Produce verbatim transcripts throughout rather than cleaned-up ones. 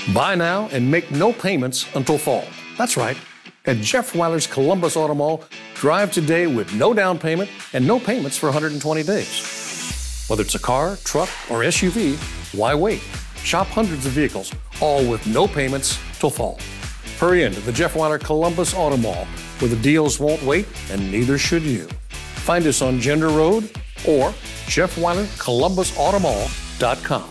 Buy now and make no payments until fall. That's right. At Jeff Weiler's Columbus Auto Mall, drive today with no down payment and no payments for one hundred twenty days. Whether it's a car, truck, or S U V, why wait? Shop hundreds of vehicles, all with no payments till fall. Hurry into the Jeff Weiler Columbus Auto Mall, where the deals won't wait and neither should you. Find us on Gender Road or Jeff Weiler Columbus Auto Mall dot com.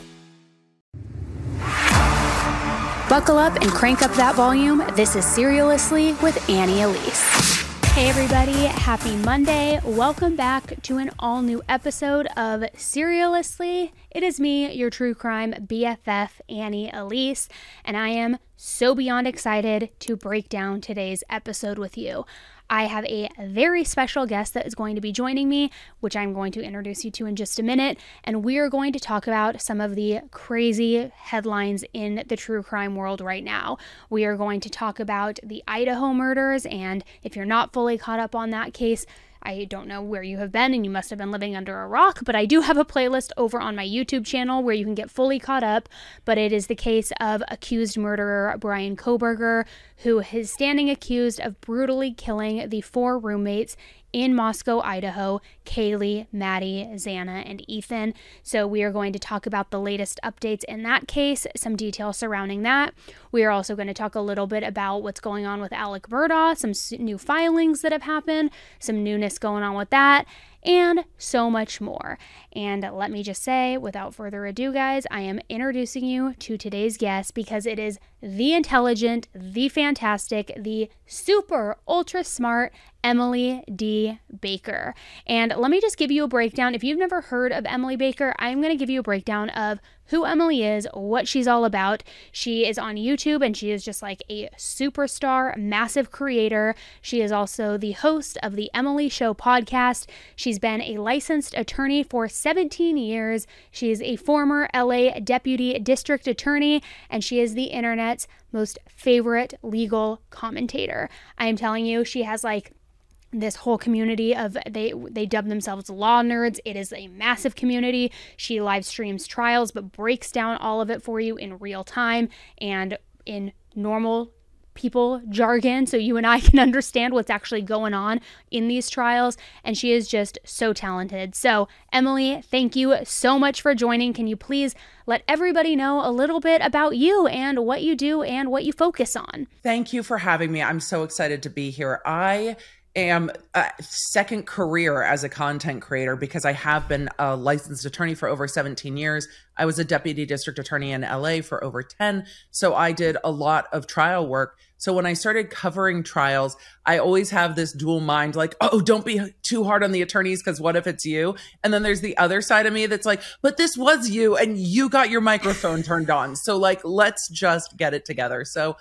Buckle up and crank up that volume. This is Serialously with Annie Elise. Hey everybody, happy Monday. Welcome back to an all-new episode of Serialously. It is me, your true crime B F F, Annie Elise, and I am so beyond excited to break down today's episode with you. I have a very special guest that is going to be joining me, which I'm going to introduce you to in just a minute, and we are going to talk about some of the crazy headlines in the true crime world right now. We are going to talk about the Idaho murders, and if you're not fully caught up on that case, I don't know where you have been and you must have been living under a rock, but I do have a playlist over on my YouTube channel where you can get fully caught up. But it is the case of accused murderer Bryan Kohberger, who is standing accused of brutally killing the four roommates in Moscow, Idaho, Kaylee, Maddie, Xana, and Ethan. So we are going to talk about the latest updates in that case, some details surrounding that. We are also going to talk a little bit about what's going on with Alec Murdaugh, some new filings that have happened, some newness going on with that, and so much more. And let me just say, without further ado, guys, I am introducing you to today's guest because it is the intelligent, the fantastic, the super ultra smart Emily D. Baker. And let me just give you a breakdown. If you've never heard of Emily Baker, I'm going to give you a breakdown of who Emily is, what she's all about. She is on YouTube and she is just like a superstar, massive creator. She is also the host of the Emily Show podcast. She's been a licensed attorney for seventeen years. She is a former L A deputy district attorney, and she is the internet's most favorite legal commentator. I am telling you, she has like this whole community of, they they dub themselves law nerds. It is a massive community. She live streams trials, but breaks down all of it for you in real time and in normal people jargon, so you and I can understand what's actually going on in these trials. And she is just so talented. So Emily, thank you so much for joining. Can you please let everybody know a little bit about you and what you do and what you focus on? Thank you for having me. I'm so excited to be here. I am a second career as a content creator because I have been a licensed attorney for over seventeen years. I was a deputy district attorney in L A for over ten. So I did a lot of trial work. So when I started covering trials, I always have this dual mind, like, oh, don't be too hard on the attorneys because what if it's you? And then there's the other side of me that's like, but this was you and you got your microphone turned on. So like, let's just get it together. So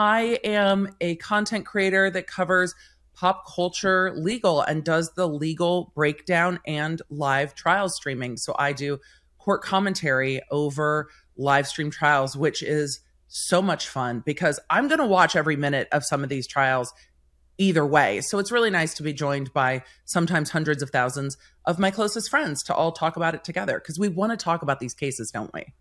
I am a content creator that covers pop culture legal and does the legal breakdown and live trial streaming. So I do court commentary over live stream trials, which is so much fun because I'm going to watch every minute of some of these trials either way. So it's really nice to be joined by sometimes hundreds of thousands of my closest friends to all talk about it together because we want to talk about these cases, don't we?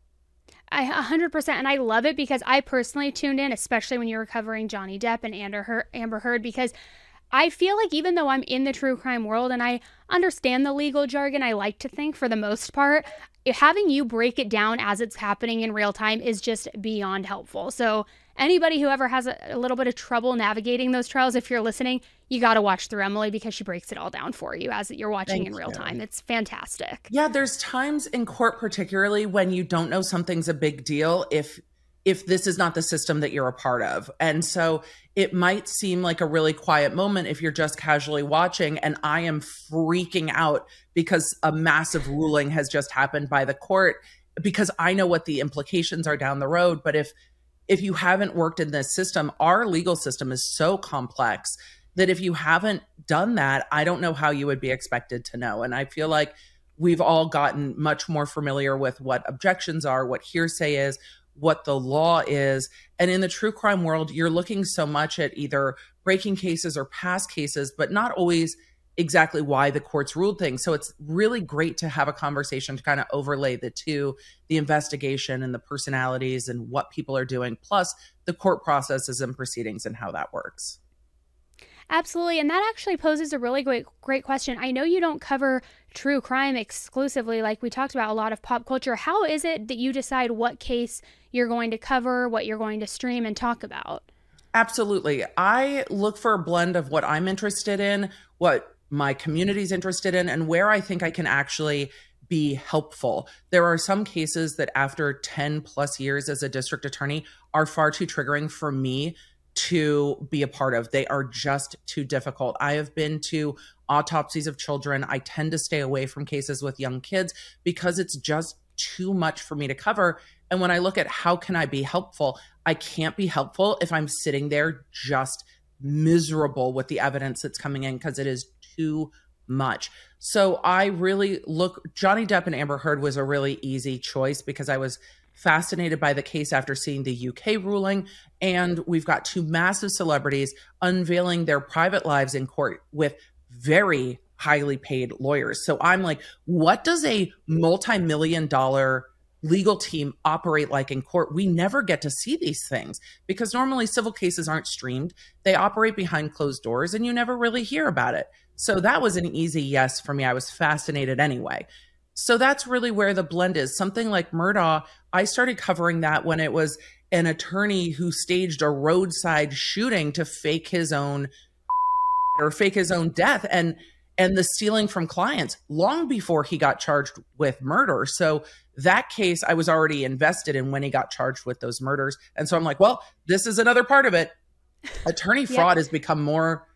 I one hundred percent, and I love it because I personally tuned in, especially when you were covering Johnny Depp and Amber Heard, because I feel like even though I'm in the true crime world and I understand the legal jargon, I like to think for the most part, having you break it down as it's happening in real time is just beyond helpful. So anybody who ever has a, a little bit of trouble navigating those trials, if you're listening, you got to watch through Emily because she breaks it all down for you as you're watching Thank in real you. time. It's fantastic. Yeah, there's times in court, particularly when you don't know something's a big deal if if this is not the system that you're a part of. And so it might seem like a really quiet moment if you're just casually watching and I am freaking out because a massive ruling has just happened by the court because I know what the implications are down the road. But if if you haven't worked in this system, our legal system is so complex that if you haven't done that, I don't know how you would be expected to know. And I feel like we've all gotten much more familiar with what objections are, what hearsay is, what the law is. And in the true crime world, you're looking so much at either breaking cases or past cases, but not always exactly why the courts ruled things. So it's really great to have a conversation to kind of overlay the two, the investigation and the personalities and what people are doing, plus the court processes and proceedings and how that works. Absolutely. And that actually poses a really great, great question. I know you don't cover true crime exclusively, like we talked about, a lot of pop culture. How is it that you decide what case you're going to cover, what you're going to stream and talk about? Absolutely. I look for a blend of what I'm interested in, what my community's interested in, and where I think I can actually be helpful. There are some cases that after ten plus years as a district attorney are far too triggering for me to be a part of. They are just too difficult. I have been to autopsies of children. I tend to stay away from cases with young kids because it's just too much for me to cover. And when I look at how can I be helpful, I can't be helpful if I'm sitting there just miserable with the evidence that's coming in because it is too much. So I really look, Johnny Depp and Amber Heard was a really easy choice because I was fascinated by the case after seeing the U K ruling. And we've got two massive celebrities unveiling their private lives in court with very highly paid lawyers. So I'm like, what does a multi-million dollar legal team operate like in court? We never get to see these things because normally civil cases aren't streamed. They operate behind closed doors and you never really hear about it. So that was an easy yes for me. I was fascinated anyway. So that's really where the blend is. Something like Murdaugh, I started covering that when it was an attorney who staged a roadside shooting to fake his own or fake his own death and and the stealing from clients long before he got charged with murder. So that case I was already invested in when he got charged with those murders. And so I'm like, well, this is another part of it. Attorney fraud yep. has become more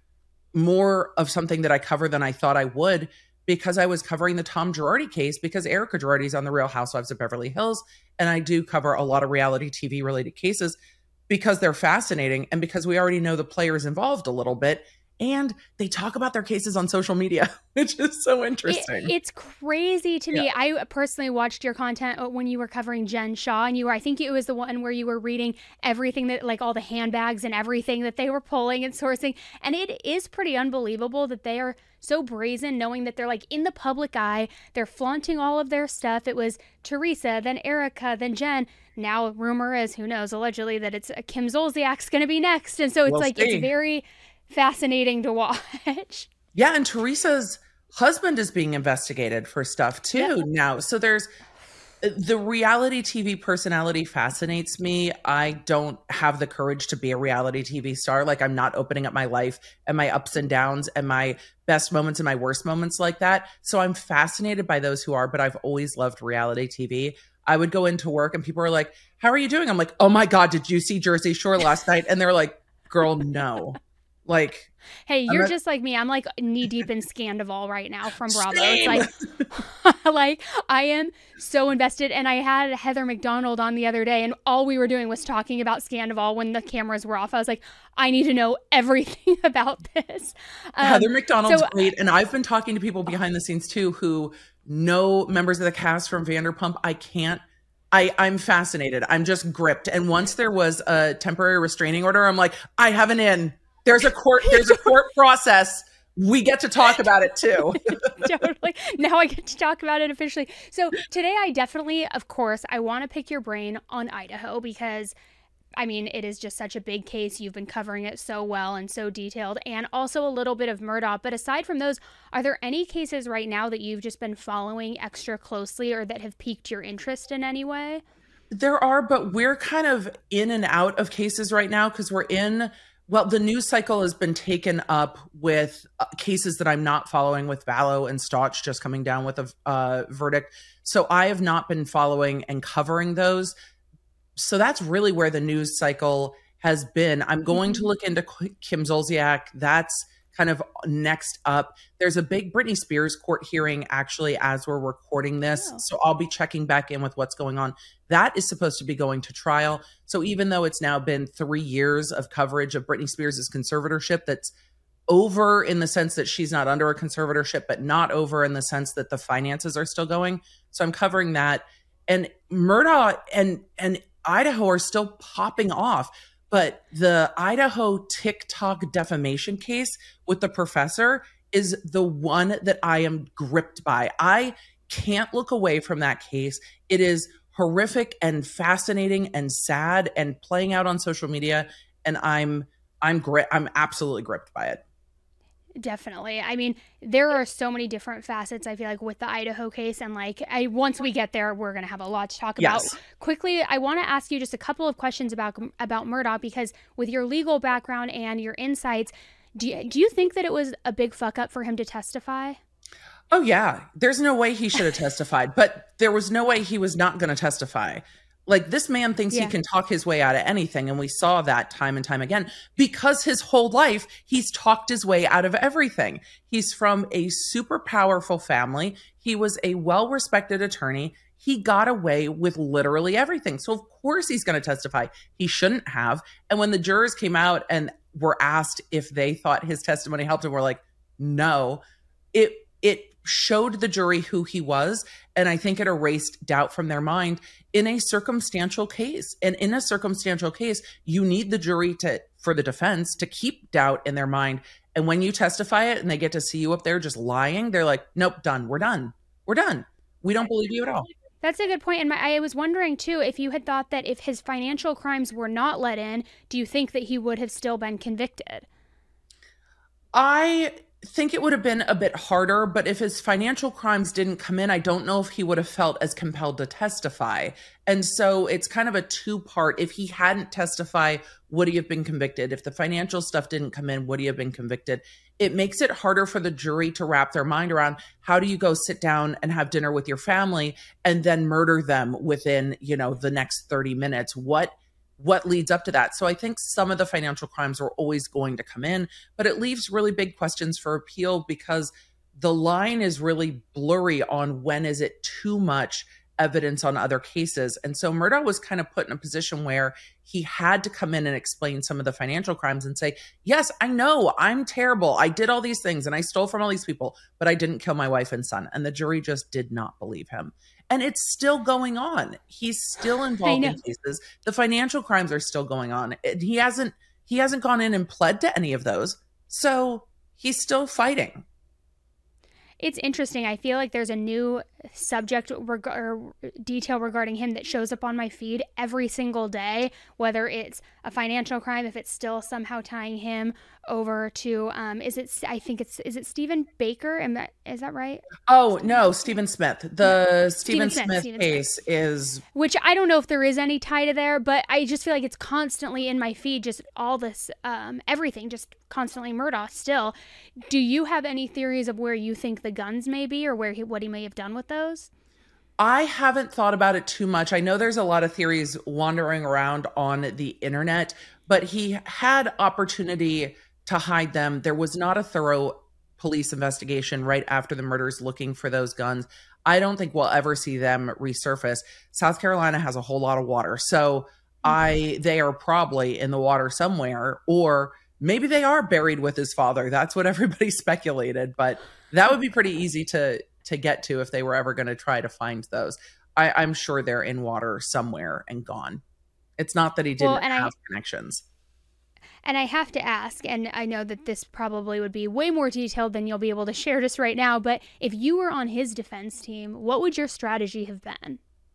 more of something that I cover than I thought I would, because I was covering the Tom Girardi case because Erica Girardi is on the Real Housewives of Beverly Hills. And I do cover a lot of reality T V related cases because they're fascinating and because we already know the players involved a little bit. And they talk about their cases on social media, which is so interesting. It, it's crazy to me. Yeah. I personally watched your content when you were covering Jen Shah, and you were, I think it was the one where you were reading everything that, like all the handbags and everything that they were pulling and sourcing. And it is pretty unbelievable that they are so brazen, knowing that they're like in the public eye. They're flaunting all of their stuff. It was Teresa, then Erica, then Jen. Now rumor is, who knows, allegedly that it's uh, Kim Zolciak's going to be next. And so it's we'll like, see. It's very fascinating to watch. Yeah, and Teresa's husband is being investigated for stuff too yeah. now. So there's the reality T V personality fascinates me. I don't have the courage to be a reality T V star. Like, I'm not opening up my life and my ups and downs and my best moments and my worst moments like that. So I'm fascinated by those who are, but I've always loved reality T V. I would go into work and people are like, how are you doing? I'm like, oh my God, did you see Jersey Shore last night? And they're like, girl, no. Like, hey, you're just like me. I'm like knee deep in Scandival right now from Bravo. It's like, like I am so invested. And I had Heather McDonald on the other day, and all we were doing was talking about Scandival when the cameras were off. I was like, I need to know everything about this. Um, Heather McDonald's so, great, and I've been talking to people behind the scenes too who know members of the cast from Vanderpump. I can't. I, I'm fascinated. I'm just gripped. And once there was a temporary restraining order, I'm like, I have an in. There's a court, there's a court process. We get to talk about it too. Totally. Now I get to talk about it officially. So today I definitely, of course, I want to pick your brain on Idaho because, I mean, it is just such a big case. You've been covering it so well and so detailed, and also a little bit of Murdaugh. But aside from those, are there any cases right now that you've just been following extra closely or that have piqued your interest in any way? There are, but we're kind of in and out of cases right now because we're in... Well, the news cycle has been taken up with uh, cases that I'm not following, with Vallow and Stotch just coming down with a uh, verdict. So I have not been following and covering those. So that's really where the news cycle has been. I'm going to look into Kim Zolciak. That's kind of next up. There's a big Britney Spears court hearing actually as we're recording this. Oh. So I'll be checking back in with what's going on. That is supposed to be going to trial. So even though it's now been three years of coverage of Britney Spears' conservatorship, that's over in the sense that she's not under a conservatorship, but not over in the sense that the finances are still going. So I'm covering that. And Murdaugh and, and Idaho are still popping off. But the Idaho TikTok defamation case with the professor is the one that I am gripped by. I can't look away from that case. It is horrific and fascinating and sad and playing out on social media. And I'm, I'm gri- I'm absolutely gripped by it. Definitely. I mean, there are so many different facets, I feel like, with the Idaho case. And like, I once we get there, we're going to have a lot to talk about. Yes. Quickly, I want to ask you just a couple of questions about about Murdaugh, because with your legal background and your insights, do you, do you think that it was a big fuck up for him to testify? Oh, yeah. There's no way he should have testified, but there was no way he was not going to testify. Like, this man thinks yeah. he can talk his way out of anything. And we saw that time and time again, because his whole life, he's talked his way out of everything. He's from a super powerful family. He was a well-respected attorney. He got away with literally everything. So of course he's going to testify. He shouldn't have. And when the jurors came out and were asked if they thought his testimony helped him, we're like, no, it, it showed the jury who he was. And I think it erased doubt from their mind in a circumstantial case. And in a circumstantial case, you need the jury to, for the defense, to keep doubt in their mind. And when you testify it and they get to see you up there just lying, they're like, nope, done. We're done. We're done. We don't believe you at all. That's a good point. And my, I was wondering, too, if you had thought that if his financial crimes were not let in, do you think that he would have still been convicted? I think it would have been a bit harder, but if his financial crimes didn't come in, I don't know if he would have felt as compelled to testify. And so it's kind of a two-part. If he hadn't testified, would he have been convicted? If the financial stuff didn't come in, would he have been convicted? It makes it harder for the jury to wrap their mind around, how do you go sit down and have dinner with your family and then murder them within, you know, the next thirty minutes? What what leads up to that? So I think some of the financial crimes are always going to come in, but it leaves really big questions for appeal, because the line is really blurry on when is it too much evidence on other cases. And so Murdaugh was kind of put in a position where he had to come in and explain some of the financial crimes and say, yes, I know I'm terrible. I did all these things and I stole from all these people, but I didn't kill my wife and son. And the jury just did not believe him. And it's still going on. He's still involved in cases. The financial crimes are still going on. He hasn't, he hasn't gone in and pled to any of those. So he's still fighting. It's interesting. I feel like there's a new subject reg- or detail regarding him that shows up on my feed every single day, whether it's a financial crime, if it's still somehow tying him over to, um, is it, I think it's, is it Stephen Baker? Am that, is that right? Oh, no, Stephen Smith. The yeah. Stephen, Stephen Smith, Smith Stephen case Smith. is... Which I don't know if there is any tie to there, but I just feel like it's constantly in my feed, just all this, um, everything, just constantly Murdaugh still. Do you have any theories of where you think the guns may be, or where he, what he may have done with those? I haven't thought about it too much. I know there's a lot of theories wandering around on the internet, but he had opportunity to hide them. There was not a thorough police investigation right after the murders looking for those guns. I don't think we'll ever see them resurface. South Carolina has a whole lot of water, so I they are probably in the water somewhere, or maybe they are buried with his father. That's what everybody speculated, but that would be pretty easy to to get to if they were ever going to try to find those. I, I'm sure they're in water somewhere and gone. It's not that he didn't well, have I, connections. And I have to ask, and I know that this probably would be way more detailed than you'll be able to share just right now, but if you were on his defense team, what would your strategy have been?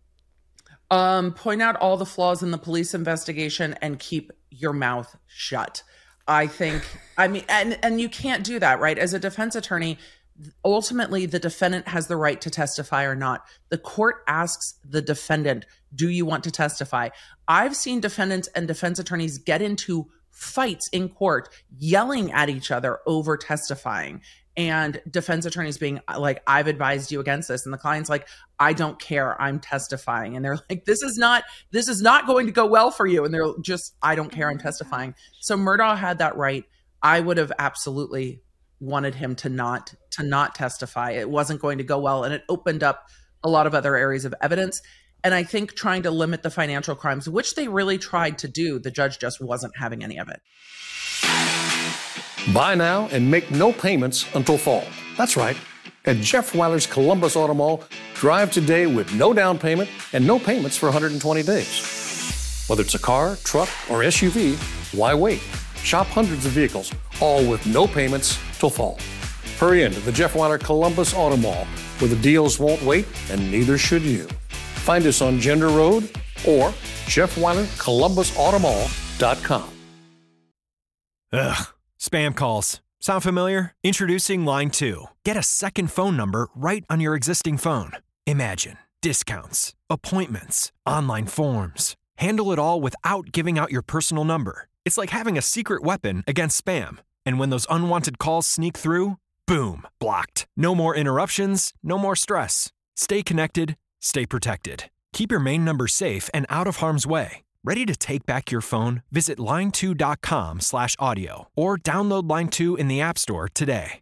Um, point out all the flaws in the police investigation and keep your mouth shut. I think, I mean, and, and you can't do that, right? As a defense attorney, ultimately, the defendant has the right to testify or not. The court asks the defendant, do you want to testify? I've seen defendants and defense attorneys get into fights in court, yelling at each other over testifying, and defense attorneys being like, I've advised you against this. And the client's like, I don't care, I'm testifying. And they're like, this is not, this is not going to go well for you. And they're just, I don't care, I'm testifying. So Murdaugh had that right. I would have absolutely wanted him to not to not testify. It wasn't going to go well, and it opened up a lot of other areas of evidence. And I think trying to limit the financial crimes, which they really tried to do, the judge just wasn't having any of it. Buy now and make no payments until fall. That's right. At Jeff Wyler's Columbus Auto Mall, drive today with no down payment and no payments for one hundred twenty days. Whether it's a car, truck, or S U V, why wait? Shop hundreds of vehicles, all with no payments till fall. Hurry into the Jeff Weiler Columbus Auto Mall, where the deals won't wait, and neither should you. Find us on Gender Road or Jeff Weiler Columbus Auto Mall dot com. Ugh, spam calls. Sound familiar? Introducing Line two. Get a second phone number right on your existing phone. Imagine discounts, appointments, online forms. Handle it all without giving out your personal number. It's like having a secret weapon against spam. And when those unwanted calls sneak through, boom, blocked. No more interruptions, no more stress. Stay connected, stay protected. Keep your main number safe and out of harm's way. Ready to take back your phone? Visit line two dot com slash audio or download Line two in the App Store today.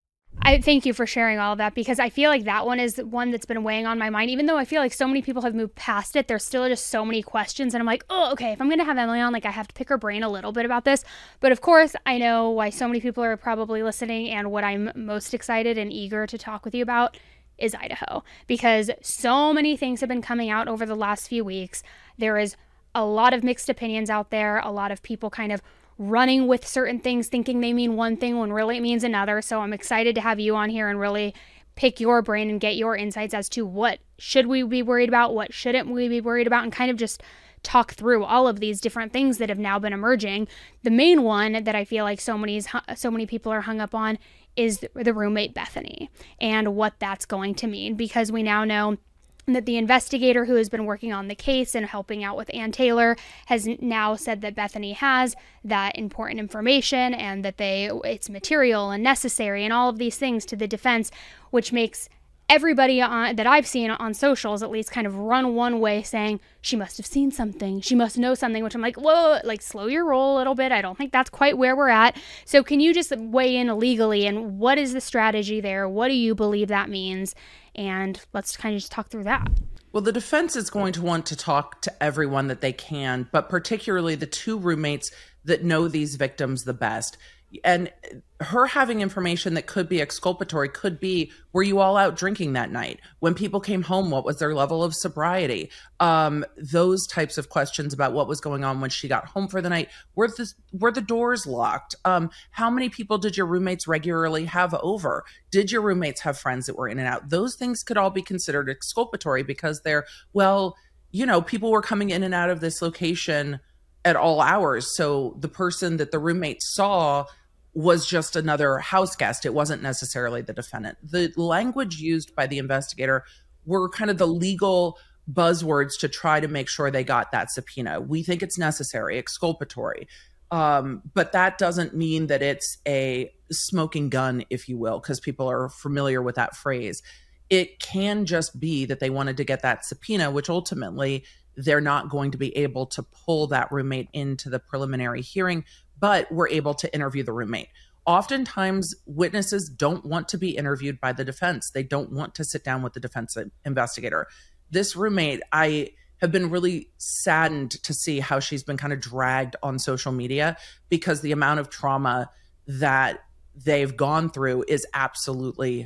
I thank you for sharing all of that, because I feel like that one is one that's been weighing on my mind. Even though I feel like so many people have moved past it, there's still just so many questions. And I'm like, oh, okay, if I'm going to have Emily on, like I have to pick her brain a little bit about this. But of course, I know why so many people are probably listening, and what I'm most excited and eager to talk with you about is Idaho, because so many things have been coming out over the last few weeks. There is a lot of mixed opinions out there, a lot of people kind of running with certain things, thinking they mean one thing when really it means another. So I'm excited to have you on here and really pick your brain and get your insights as to what should we be worried about, what shouldn't we be worried about, and kind of just talk through all of these different things that have now been emerging. The main one that I feel like so many so many people are hung up on is the roommate Bethany and what that's going to mean, because we now know that the investigator who has been working on the case and helping out with Ann Taylor has now said that Bethany has that important information and that they it's material and necessary and all of these things to the defense, which makes everybody on, that I've seen on socials at least kind of run one way, saying she must have seen something, she must know something, which I'm like, whoa, like slow your roll a little bit. I don't think that's quite where we're at. So can you just weigh in legally, and what is the strategy there? What do you believe that means? And let's kind of just talk through that. Well, the defense is going to want to talk to everyone that they can, but particularly the two roommates that know these victims the best. And her having information that could be exculpatory could be, were you all out drinking that night? When people came home, what was their level of sobriety? Um, those types of questions about what was going on when she got home for the night. Were the, were the doors locked? Um, how many people did your roommates regularly have over? Did your roommates have friends that were in and out? Those things could all be considered exculpatory because they're, well, you know, people were coming in and out of this location at all hours. So the person that the roommate saw was just another house guest. It wasn't necessarily the defendant. The language used by the investigator were kind of the legal buzzwords to try to make sure they got that subpoena. We think it's necessary, exculpatory. Um, but that doesn't mean that it's a smoking gun, if you will, because people are familiar with that phrase. It can just be that they wanted to get that subpoena, which ultimately they're not going to be able to pull that roommate into the preliminary hearing, but we're able to interview the roommate. Oftentimes, witnesses don't want to be interviewed by the defense. They don't want to sit down with the defense investigator. This roommate, I have been really saddened to see how she's been kind of dragged on social media, because the amount of trauma that they've gone through is absolutely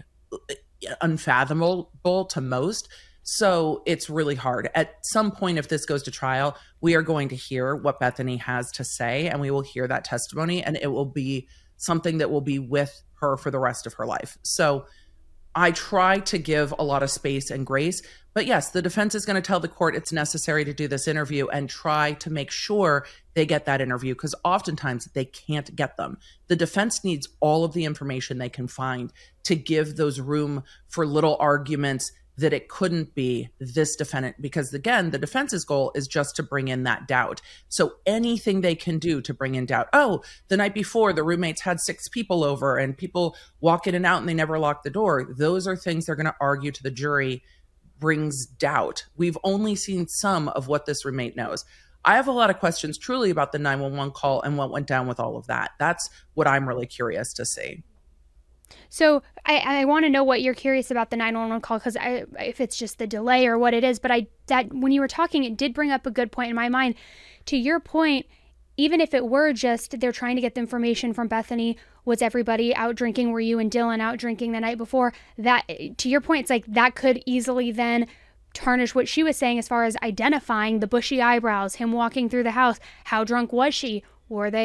unfathomable to most. So it's really hard. At some point, if this goes to trial, we are going to hear what Bethany has to say, and we will hear that testimony, and it will be something that will be with her for the rest of her life. So I try to give a lot of space and grace, but yes, the defense is going to tell the court it's necessary to do this interview and try to make sure they get that interview, because oftentimes they can't get them. The defense needs all of the information they can find to give those room for little arguments that it couldn't be this defendant, because again, the defense's goal is just to bring in that doubt. So anything they can do to bring in doubt. Oh, the night before the roommates had six people over and people walk in and out and they never lock the door. Those are things they're going to argue to the jury brings doubt. We've only seen some of what this roommate knows. I have a lot of questions truly about the nine one one call and what went down with all of that. That's what I'm really curious to see. So I, I want to know what you're curious about the nine one one call, because I, if it's just the delay or what it is, but I that when you were talking, it did bring up a good point in my mind. To your point, even if it were just they're trying to get the information from Bethany, was everybody out drinking? Were you and Dylan out drinking the night before? That, to your point, it's like that could easily then tarnish what she was saying as far as identifying the bushy eyebrows, him walking through the house. How drunk was she? Were they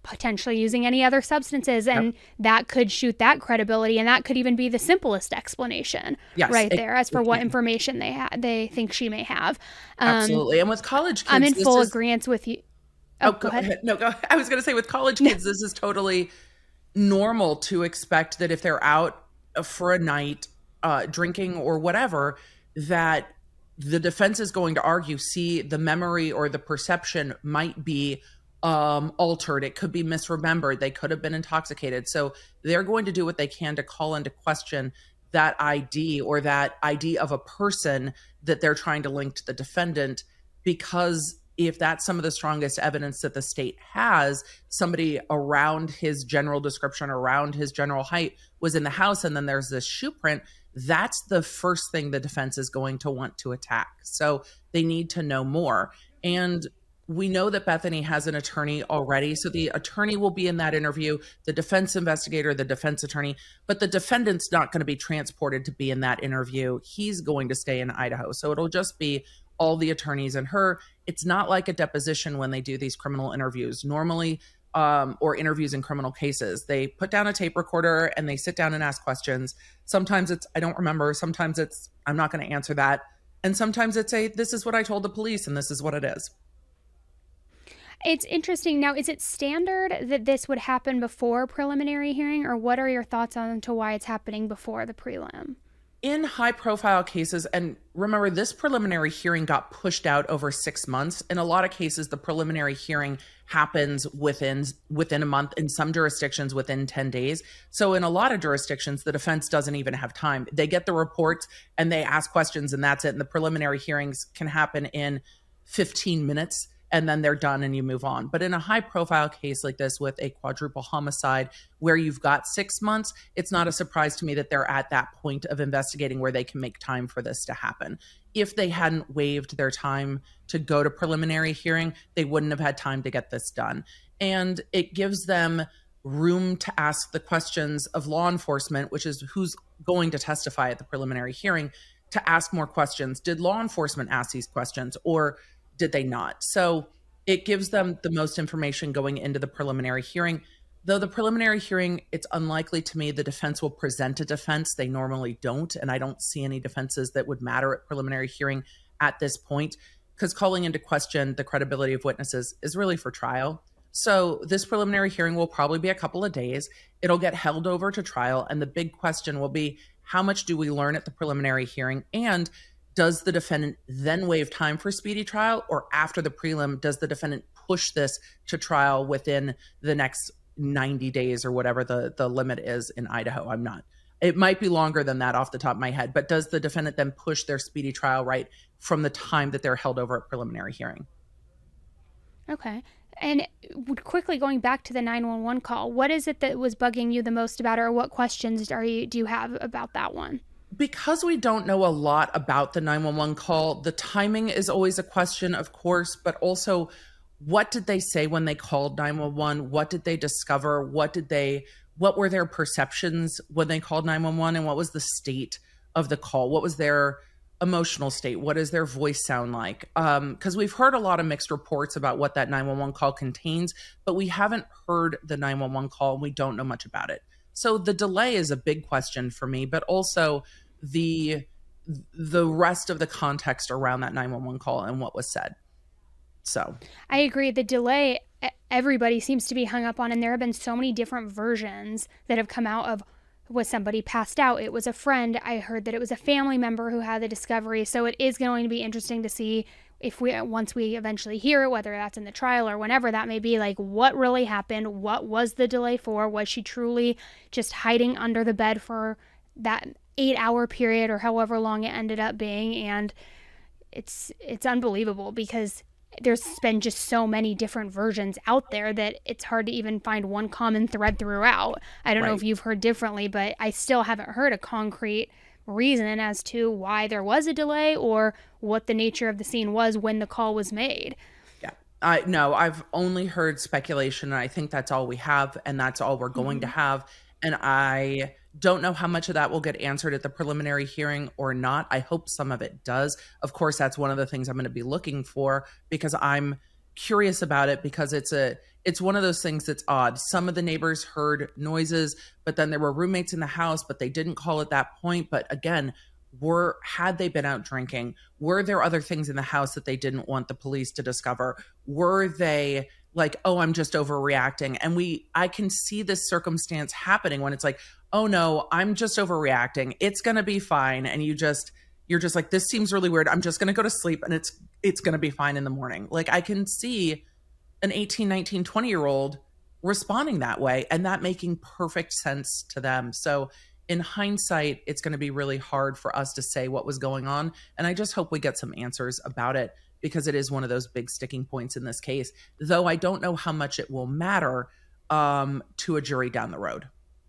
potentially using any other substances, and yep. that could shoot that credibility, and that could even be the simplest explanation yes, right it, there as for what can. information they ha- they think she may have. Um, Absolutely. And with college kids, I'm in full is... agreement with you. Oh, oh go, go ahead. ahead. No, go I was going to say with college kids, this is totally normal to expect that if they're out for a night uh, drinking or whatever, that the defense is going to argue, see, the memory or the perception might be um, altered. It could be misremembered. They could have been intoxicated. So they're going to do what they can to call into question that I D or that I D of a person that they're trying to link to the defendant, because if that's some of the strongest evidence that the state has, somebody around his general description, around his general height was in the house, and then there's this shoe print, that's the first thing the defense is going to want to attack. So they need to know more. And we know that Bethany has an attorney already. So the attorney will be in that interview, the defense investigator, the defense attorney, but the defendant's not going to be transported to be in that interview. He's going to stay in Idaho. So it'll just be all the attorneys and her. It's not like a deposition when they do these criminal interviews. Normally, um, or interviews in criminal cases, they put down a tape recorder and they sit down and ask questions. Sometimes it's, I don't remember. Sometimes it's, I'm not going to answer that. And sometimes it's a, this is what I told the police and this is what it is. It's interesting. Now, is it standard that this would happen before preliminary hearing, or what are your thoughts on to why it's happening before the prelim? In high profile cases, and remember, this preliminary hearing got pushed out over six months. In a lot of cases, the preliminary hearing happens within within a month, in some jurisdictions within ten days. So in a lot of jurisdictions, the defense doesn't even have time. They get the reports and they ask questions and that's it. And the preliminary hearings can happen in fifteen minutes. And then they're done and you move on. But in a high profile case like this with a quadruple homicide where you've got six months, it's not a surprise to me that they're at that point of investigating where they can make time for this to happen. If they hadn't waived their time to go to preliminary hearing, they wouldn't have had time to get this done. And it gives them room to ask the questions of law enforcement, which is who's going to testify at the preliminary hearing, to ask more questions. Did law enforcement ask these questions, or did they not? So it gives them the most information going into the preliminary hearing. Though the preliminary hearing, it's unlikely to me the defense will present a defense. They normally don't. And I don't see any defenses that would matter at preliminary hearing at this point, because calling into question the credibility of witnesses is really for trial. So this preliminary hearing will probably be a couple of days. It'll get held over to trial. And the big question will be, how much do we learn at the preliminary hearing? And does the defendant then waive time for speedy trial, or after the prelim, does the defendant push this to trial within the next ninety days or whatever the, the limit is in Idaho? I'm not. It might be longer than that off the top of my head, but does the defendant then push their speedy trial right from the time that they're held over at preliminary hearing? Okay. And quickly going back to the nine one one call, what is it that was bugging you the most about it, or what questions are you do you have about that one? Because we don't know a lot about the nine one one call, the timing is always a question, of course, but also what did they say when they called nine one one? What did they discover? What did they, what were their perceptions when they called nine one one? And what was the state of the call? What was their emotional state? What does their voice sound like? Um, because we've heard a lot of mixed reports about what that nine one one call contains, but we haven't heard the nine one one call and we don't know much about it. So the delay is a big question for me, but also the the rest of the context around that nine one one call and what was said. So I agree. The delay, everybody seems to be hung up on, and there have been so many different versions that have come out of, was somebody passed out? It was a friend. I heard that it was a family member who had the discovery. So it is going to be interesting to see if we, once we eventually hear it, whether that's in the trial or whenever that may be, like what really happened, what was the delay for? Was she truly just hiding under the bed for that eight hour period or however long it ended up being? And it's, it's unbelievable because there's been just so many different versions out there that it's hard to even find one common thread throughout. I don't right. know if you've heard differently, but I still haven't heard a concrete reason as to why there was a delay or what the nature of the scene was when the call was made. Yeah, I no, I've only heard speculation, and I think that's all we have, and that's all we're going mm-hmm. to have. And I don't know how much of that will get answered at the preliminary hearing or not. I hope some of it does. Of course, that's one of the things I'm going to be looking for, because I'm curious about it because it's a it's one of those things that's odd. Some of the neighbors heard noises, but then there were roommates in the house, but they didn't call at that point. But again, were had they been out drinking? Were there other things in the house that they didn't want the police to discover? Were they like, oh, I'm just overreacting? And we, I can see this circumstance happening when it's like, oh no, I'm just overreacting. It's going to be fine. And you just, you're just like, this seems really weird. I'm just going to go to sleep and it's, it's going to be fine in the morning. Like I can see an eighteen, nineteen, twenty year old responding that way and that making perfect sense to them. So in hindsight, it's going to be really hard for us to say what was going on. And I just hope we get some answers about it because it is one of those big sticking points in this case, though I don't know how much it will matter um, to a jury down the road.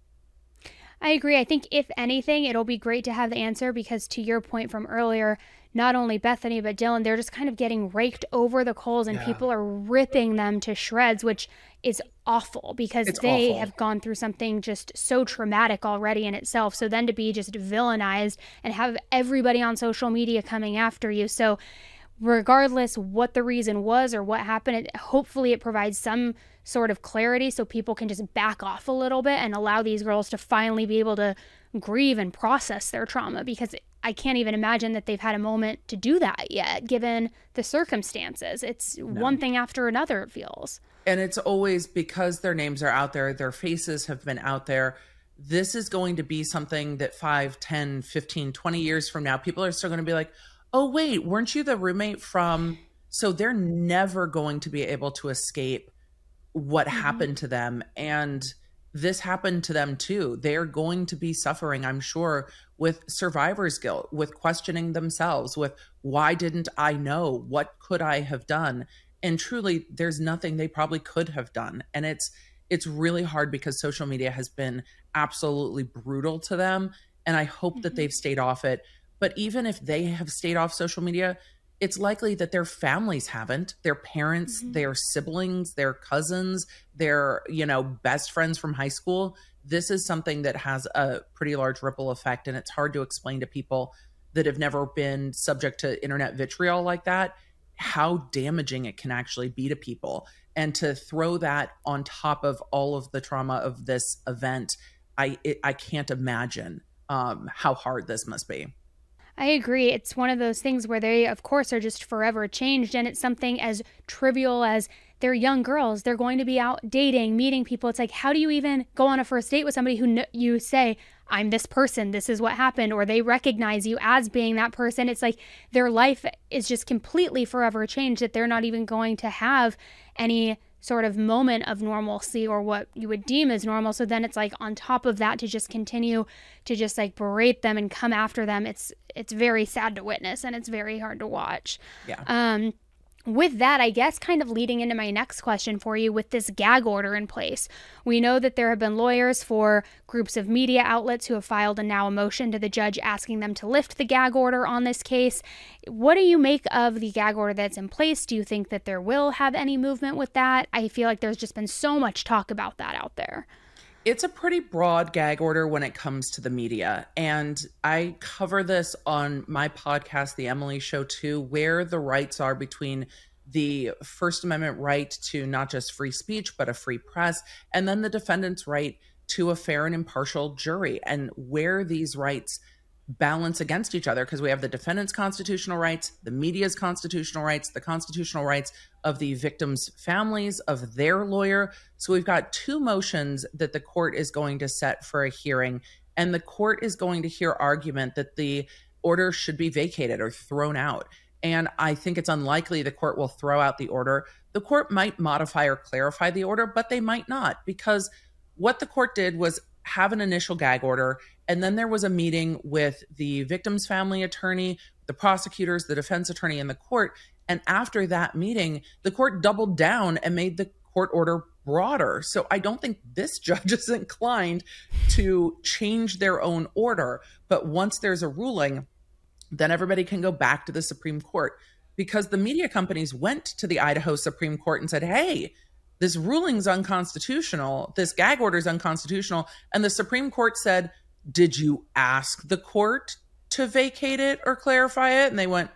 I agree. I think if anything, it'll be great to have the answer because to your point from earlier, not only Bethany, but Dylan, they're just kind of getting raked over the coals and yeah. people are ripping them to shreds, which is awful because it's they awful. have gone through something just so traumatic already in itself. So then to be just villainized and have everybody on social media coming after you. So regardless what the reason was or what happened, it, hopefully it provides some sort of clarity so people can just back off a little bit and allow these girls to finally be able to grieve and process their trauma because I can't even imagine that they've had a moment to do that yet, given the circumstances. It's no. one thing after another, it feels. And it's always because their names are out there, their faces have been out there. This is going to be something that five, ten, fifteen, twenty years from now, people are still going to be like, oh, wait, weren't you the roommate from... So they're never going to be able to escape what mm-hmm. happened to them. And this happened to them too. They're going to be suffering, I'm sure, with survivor's guilt, with questioning themselves, with why didn't I know? What could I have done? And truly, there's nothing they probably could have done. And it's it's really hard because social media has been absolutely brutal to them. And I hope mm-hmm. that they've stayed off it. But even if they have stayed off social media, it's likely that their families haven't. Their parents, mm-hmm. their siblings, their cousins, their, you know, best friends from high school. This is something that has a pretty large ripple effect. And it's hard to explain to people that have never been subject to internet vitriol like that, how damaging it can actually be to people. And to throw that on top of all of the trauma of this event, I it, I can't imagine um, how hard this must be. I agree. It's one of those things where they, of course, are just forever changed. And it's something as trivial as they're young girls. They're going to be out dating, meeting people. It's like, how do you even go on a first date with somebody who kn- you say, I'm this person, this is what happened, or they recognize you as being that person? It's like their life is just completely forever changed, that they're not even going to have any sort of moment of normalcy or what you would deem as normal. So then it's like on top of that to just continue to just like berate them and come after them. It's it's very sad to witness and it's very hard to watch. Yeah. Um, with that, I guess kind of leading into my next question for you, with this gag order in place, we know that there have been lawyers for groups of media outlets who have filed a now a motion to the judge asking them to lift the gag order on this case. What do you make of the gag order that's in place? Do you think that there will have any movement with that? I feel like there's just been so much talk about that out there. It's a pretty broad gag order when it comes to the media. And I cover this on my podcast, The Emily Show, too, where the rights are between the First Amendment right to not just free speech, but a free press, and then the defendant's right to a fair and impartial jury, and where these rights balance against each other, because we have the defendant's constitutional rights, the media's constitutional rights, the constitutional rights of the victims' families, of their lawyer. So we've got two motions that the court is going to set for a hearing, and the court is going to hear argument that the order should be vacated or thrown out. And I think it's unlikely the court will throw out the order. The court might modify or clarify the order, but they might not, because what the court did was have an initial gag order, and then there was a meeting with the victim's family attorney, the prosecutors, the defense attorney, and the court. And after that meeting, the court doubled down and made the court order broader. So I don't think this judge is inclined to change their own order. But once there's a ruling, then everybody can go back to the Supreme Court, because the media companies went to the Idaho Supreme Court and said, hey, this ruling's unconstitutional. This gag order is unconstitutional. And the Supreme Court said, did you ask the court to vacate it or clarify it? And they went,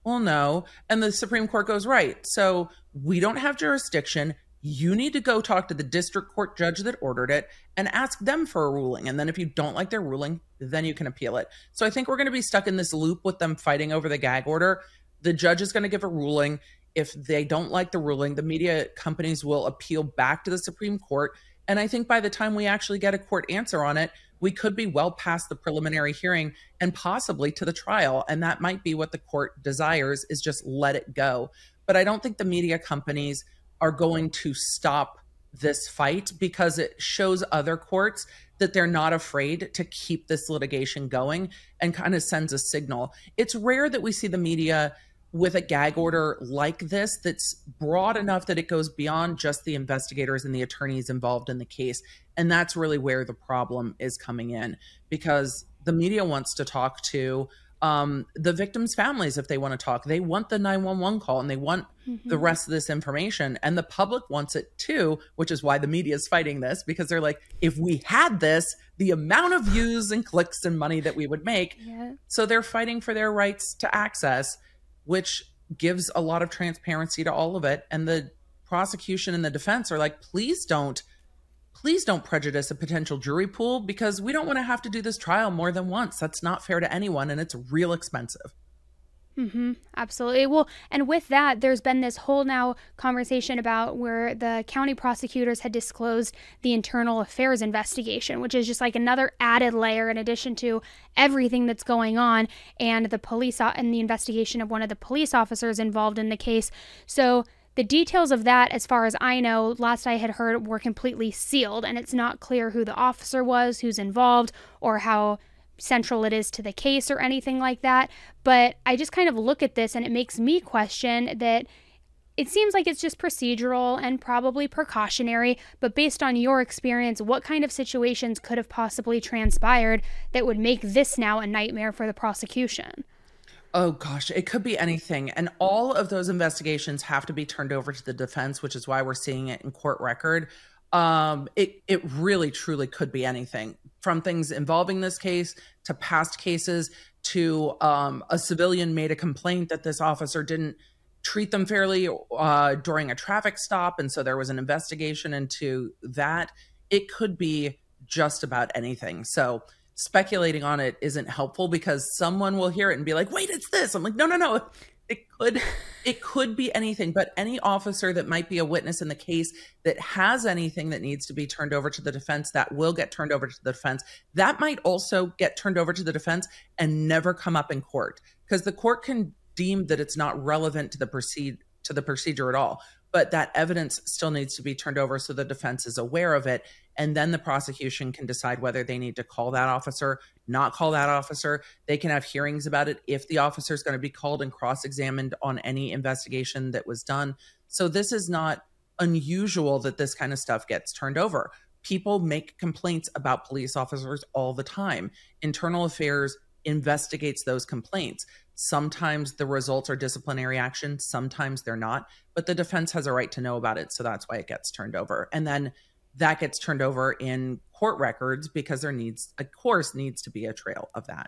well, no. And the Supreme Court goes, right. So we don't have jurisdiction. You need to go talk to the district court judge that ordered it and ask them for a ruling. And then if you don't like their ruling, then you can appeal it. So I think we're going to be stuck in this loop with them fighting over the gag order. The judge is going to give a ruling. If they don't like the ruling, the media companies will appeal back to the Supreme Court. And I think by the time we actually get a court answer on it, we could be well past the preliminary hearing and possibly to the trial. And that might be what the court desires, is just let it go. But I don't think the media companies are going to stop this fight, because it shows other courts that they're not afraid to keep this litigation going, and kind of sends a signal. It's rare that we see the media with a gag order like this that's broad enough that it goes beyond just the investigators and the attorneys involved in the case. And that's really where the problem is coming in, because the media wants to talk to um, the victims' families if they want to talk. They want the nine one one call and they want mm-hmm. the rest of this information. And the public wants it too, which is why the media is fighting this, because they're like, if we had this, the amount of views and clicks and money that we would make. Yeah. So they're fighting for their rights to access, which gives a lot of transparency to all of it. And the prosecution and the defense are like, please don't, please don't prejudice a potential jury pool, because we don't want to have to do this trial more than once. That's not fair to anyone, and it's real expensive. Mm-hmm. Absolutely. Well, and with that, there's been this whole now conversation about where the county prosecutors had disclosed the internal affairs investigation, which is just like another added layer in addition to everything that's going on, and the police and the investigation of one of the police officers involved in the case. So the details of that, as far as I know, last I had heard, were completely sealed, and it's not clear who the officer was, who's involved, or how central it is to the case or anything like that. But I just kind of look at this and it makes me question that it seems like it's just procedural and probably precautionary, but based on your experience, what kind of situations could have possibly transpired that would make this now a nightmare for the prosecution? Oh gosh, it could be anything. And all of those investigations have to be turned over to the defense, which is why we're seeing it in court record. Um, it, it really, truly could be anything, from things involving this case to past cases to um, a civilian made a complaint that this officer didn't treat them fairly uh, during a traffic stop. And so there was an investigation into that. It could be just about anything. So speculating on it isn't helpful, because someone will hear it and be like, wait, it's this. I'm like, no, no, no. It could, it could be anything, but any officer that might be a witness in the case that has anything that needs to be turned over to the defense, that will get turned over to the defense. That might also get turned over to the defense and never come up in court, because the court can deem that it's not relevant to the proceed to the procedure at all. But that evidence still needs to be turned over so the defense is aware of it. And then the prosecution can decide whether they need to call that officer, not call that officer. They can have hearings about it if the officer is going to be called and cross-examined on any investigation that was done. So this is not unusual that this kind of stuff gets turned over. People make complaints about police officers all the time. Internal Affairs investigates those complaints. Sometimes the results are disciplinary action, sometimes they're not, but the defense has a right to know about it. So that's why it gets turned over. And then that gets turned over in court records, because there needs, of course, needs to be a trail of that.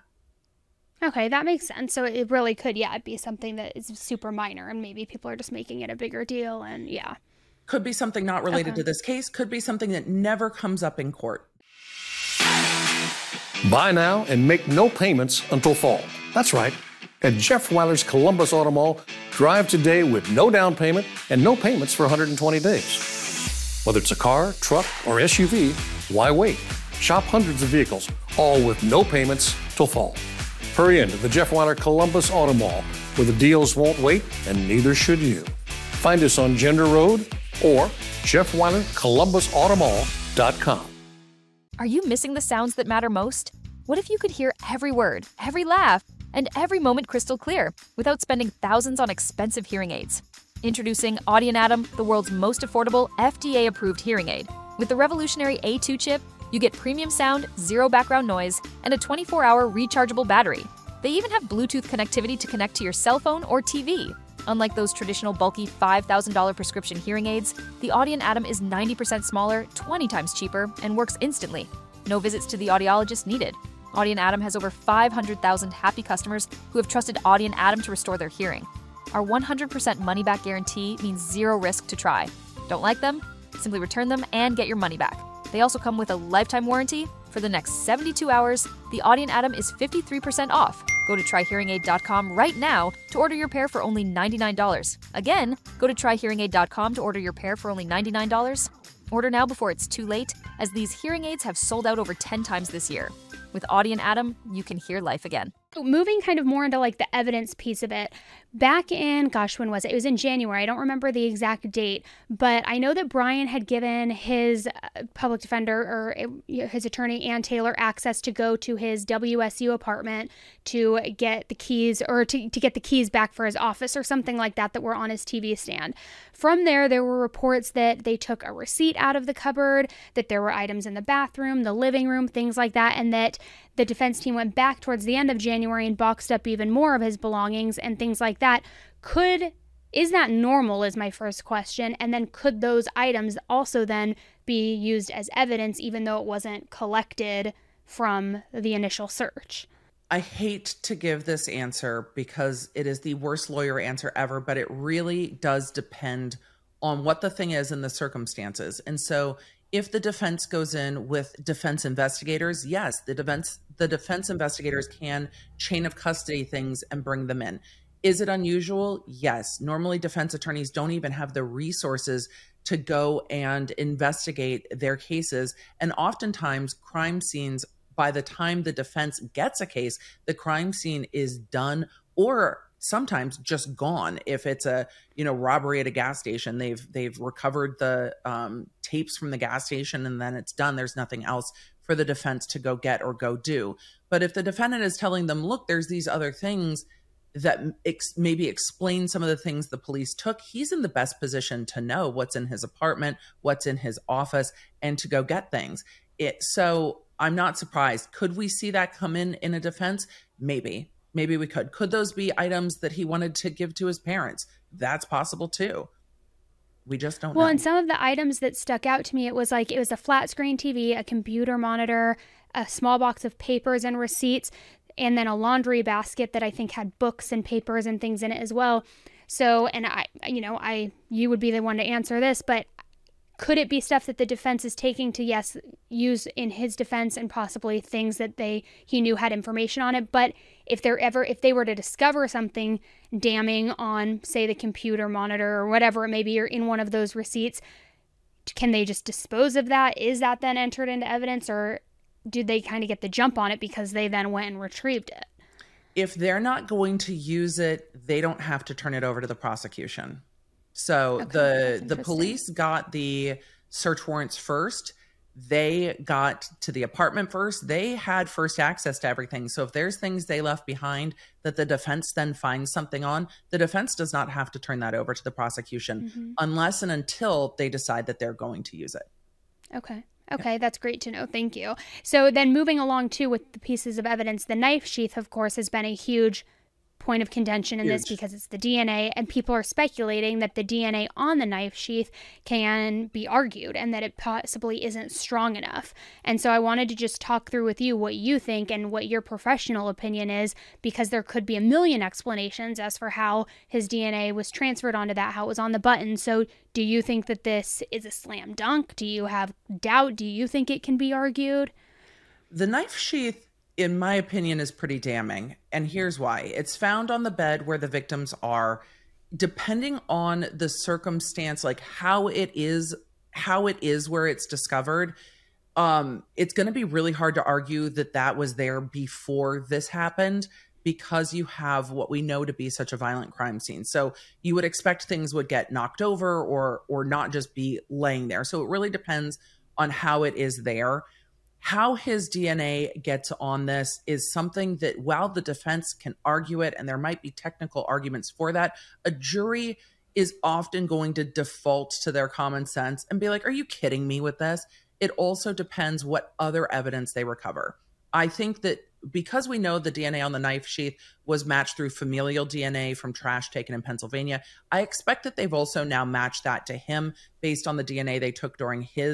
Okay, that makes sense. So it really could, yeah, be something that is super minor, and maybe people are just making it a bigger deal, and yeah. Could be something not related okay. to this case, could be something that never comes up in court. Buy now and make no payments until fall. That's right. At Jeff Weiler's Columbus Auto Mall, drive today with no down payment and no payments for one hundred twenty days. Whether it's a car, truck, or S U V, why wait? Shop hundreds of vehicles, all with no payments till fall. Hurry into the Jeff Weiler Columbus Auto Mall, where the deals won't wait, and neither should you. Find us on Gender Road or Jeff Weiler Columbus Auto Mall dot com. Are you missing the sounds that matter most? What if you could hear every word, every laugh, and every moment crystal clear without spending thousands on expensive hearing aids? Introducing Audionatom, Atom, the world's most affordable F D A-approved hearing aid. With the revolutionary A two chip, you get premium sound, zero background noise, and a twenty-four hour rechargeable battery. They even have Bluetooth connectivity to connect to your cell phone or T V. Unlike those traditional bulky five thousand dollars prescription hearing aids, the Audionatom Atom is ninety percent smaller, twenty times cheaper, and works instantly. No visits to the audiologist needed. Audie and Adam has over five hundred thousand happy customers who have trusted Audie and Adam to restore their hearing. Our one hundred percent money-back guarantee means zero risk to try. Don't like them? Simply return them and get your money back. They also come with a lifetime warranty. For the next seventy-two hours, the Audie and Adam is fifty-three percent off. Go to try hearing aid dot com right now to order your pair for only ninety-nine dollars. Again, go to try hearing aid dot com to order your pair for only ninety-nine dollars. Order now before it's too late, as these hearing aids have sold out over ten times this year. With Audie and Adam, you can hear life again. Moving kind of more into like the evidence piece of it, back in, gosh, when was it? It was in January. I don't remember the exact date, but I know that Brian had given his public defender or his attorney, Ann Taylor, access to go to his W S U apartment to get the keys or to, to get the keys back for his office or something like that that were on his T V stand. From there, there were reports that they took a receipt out of the cupboard, that there were items in the bathroom, the living room, things like that, and that the defense team went back towards the end of January and boxed up even more of his belongings and things like that. Could, is that normal is my first question. And then could those items also then be used as evidence even though it wasn't collected from the initial search? I hate to give this answer because it is the worst lawyer answer ever, but it really does depend on what the thing is and the circumstances. And so if the defense goes in with defense investigators, yes, the defense the defense investigators can chain of custody things and bring them in. Is it unusual? Yes. Normally, defense attorneys don't even have the resources to go and investigate their cases. And oftentimes, crime scenes, by the time the defense gets a case, the crime scene is done or sometimes just gone. If it's a, you know, robbery at a gas station, they've they've recovered the um, tapes from the gas station and then it's done. There's nothing else for the defense to go get or go do. But if the defendant is telling them, look, there's these other things that ex- maybe explain some of the things the police took, he's in the best position to know what's in his apartment, what's in his office, and to go get things. It so I'm not surprised. Could we see that come in in a defense? Maybe. Maybe we could. Could those be items that he wanted to give to his parents? That's possible too. We just don't well, know. And some of the items that stuck out to me, it was like it was a flat screen T V, a computer monitor, a small box of papers and receipts, and then a laundry basket that I think had books and papers and things in it as well. So, and I, you know, I, you would be the one to answer this, but could it be stuff that the defense is taking to, yes, use in his defense and possibly things that they he knew had information on it? But if they're ever, if they were to discover something damning on, say, the computer monitor or whatever it may be, or in one of those receipts, can they just dispose of that? Is that then entered into evidence, or do they kind of get the jump on it because they then went and retrieved it? If they're not going to use it, they don't have to turn it over to the prosecution. So okay, the the police got the search warrants first. They got to the apartment first. They had first access to everything. So if there's things they left behind that the defense then finds something on, the defense does not have to turn that over to the prosecution mm-hmm. unless and until they decide that they're going to use it. Okay. Okay, yeah. That's great to know. Thank you. So then moving along too with the pieces of evidence, the knife sheath, of course, has been a huge point of contention in Huge. This because it's the D N A, and people are speculating that the D N A on the knife sheath can be argued and that it possibly isn't strong enough. And so I wanted to just talk through with you what you think and what your professional opinion is, because there could be a million explanations as for how his D N A was transferred onto that, how it was on the button. So do you think that this is a slam dunk? Do you have doubt? Do you think it can be argued? The knife sheath, in my opinion, is pretty damning. And here's why. It's found on the bed where the victims are. Depending on the circumstance, like how it is, how it is where it's discovered, um, it's going to be really hard to argue that that was there before this happened, because you have what we know to be such a violent crime scene. So you would expect things would get knocked over or or not just be laying there. So it really depends on how it is there. How his D N A gets on this is something that, while the defense can argue it, and there might be technical arguments for that, a jury is often going to default to their common sense and be like, are you kidding me with this? It also depends what other evidence they recover. I think that because we know the D N A on the knife sheath was matched through familial D N A from trash taken in Pennsylvania, I expect that they've also now matched that to him based on the D N A they took during his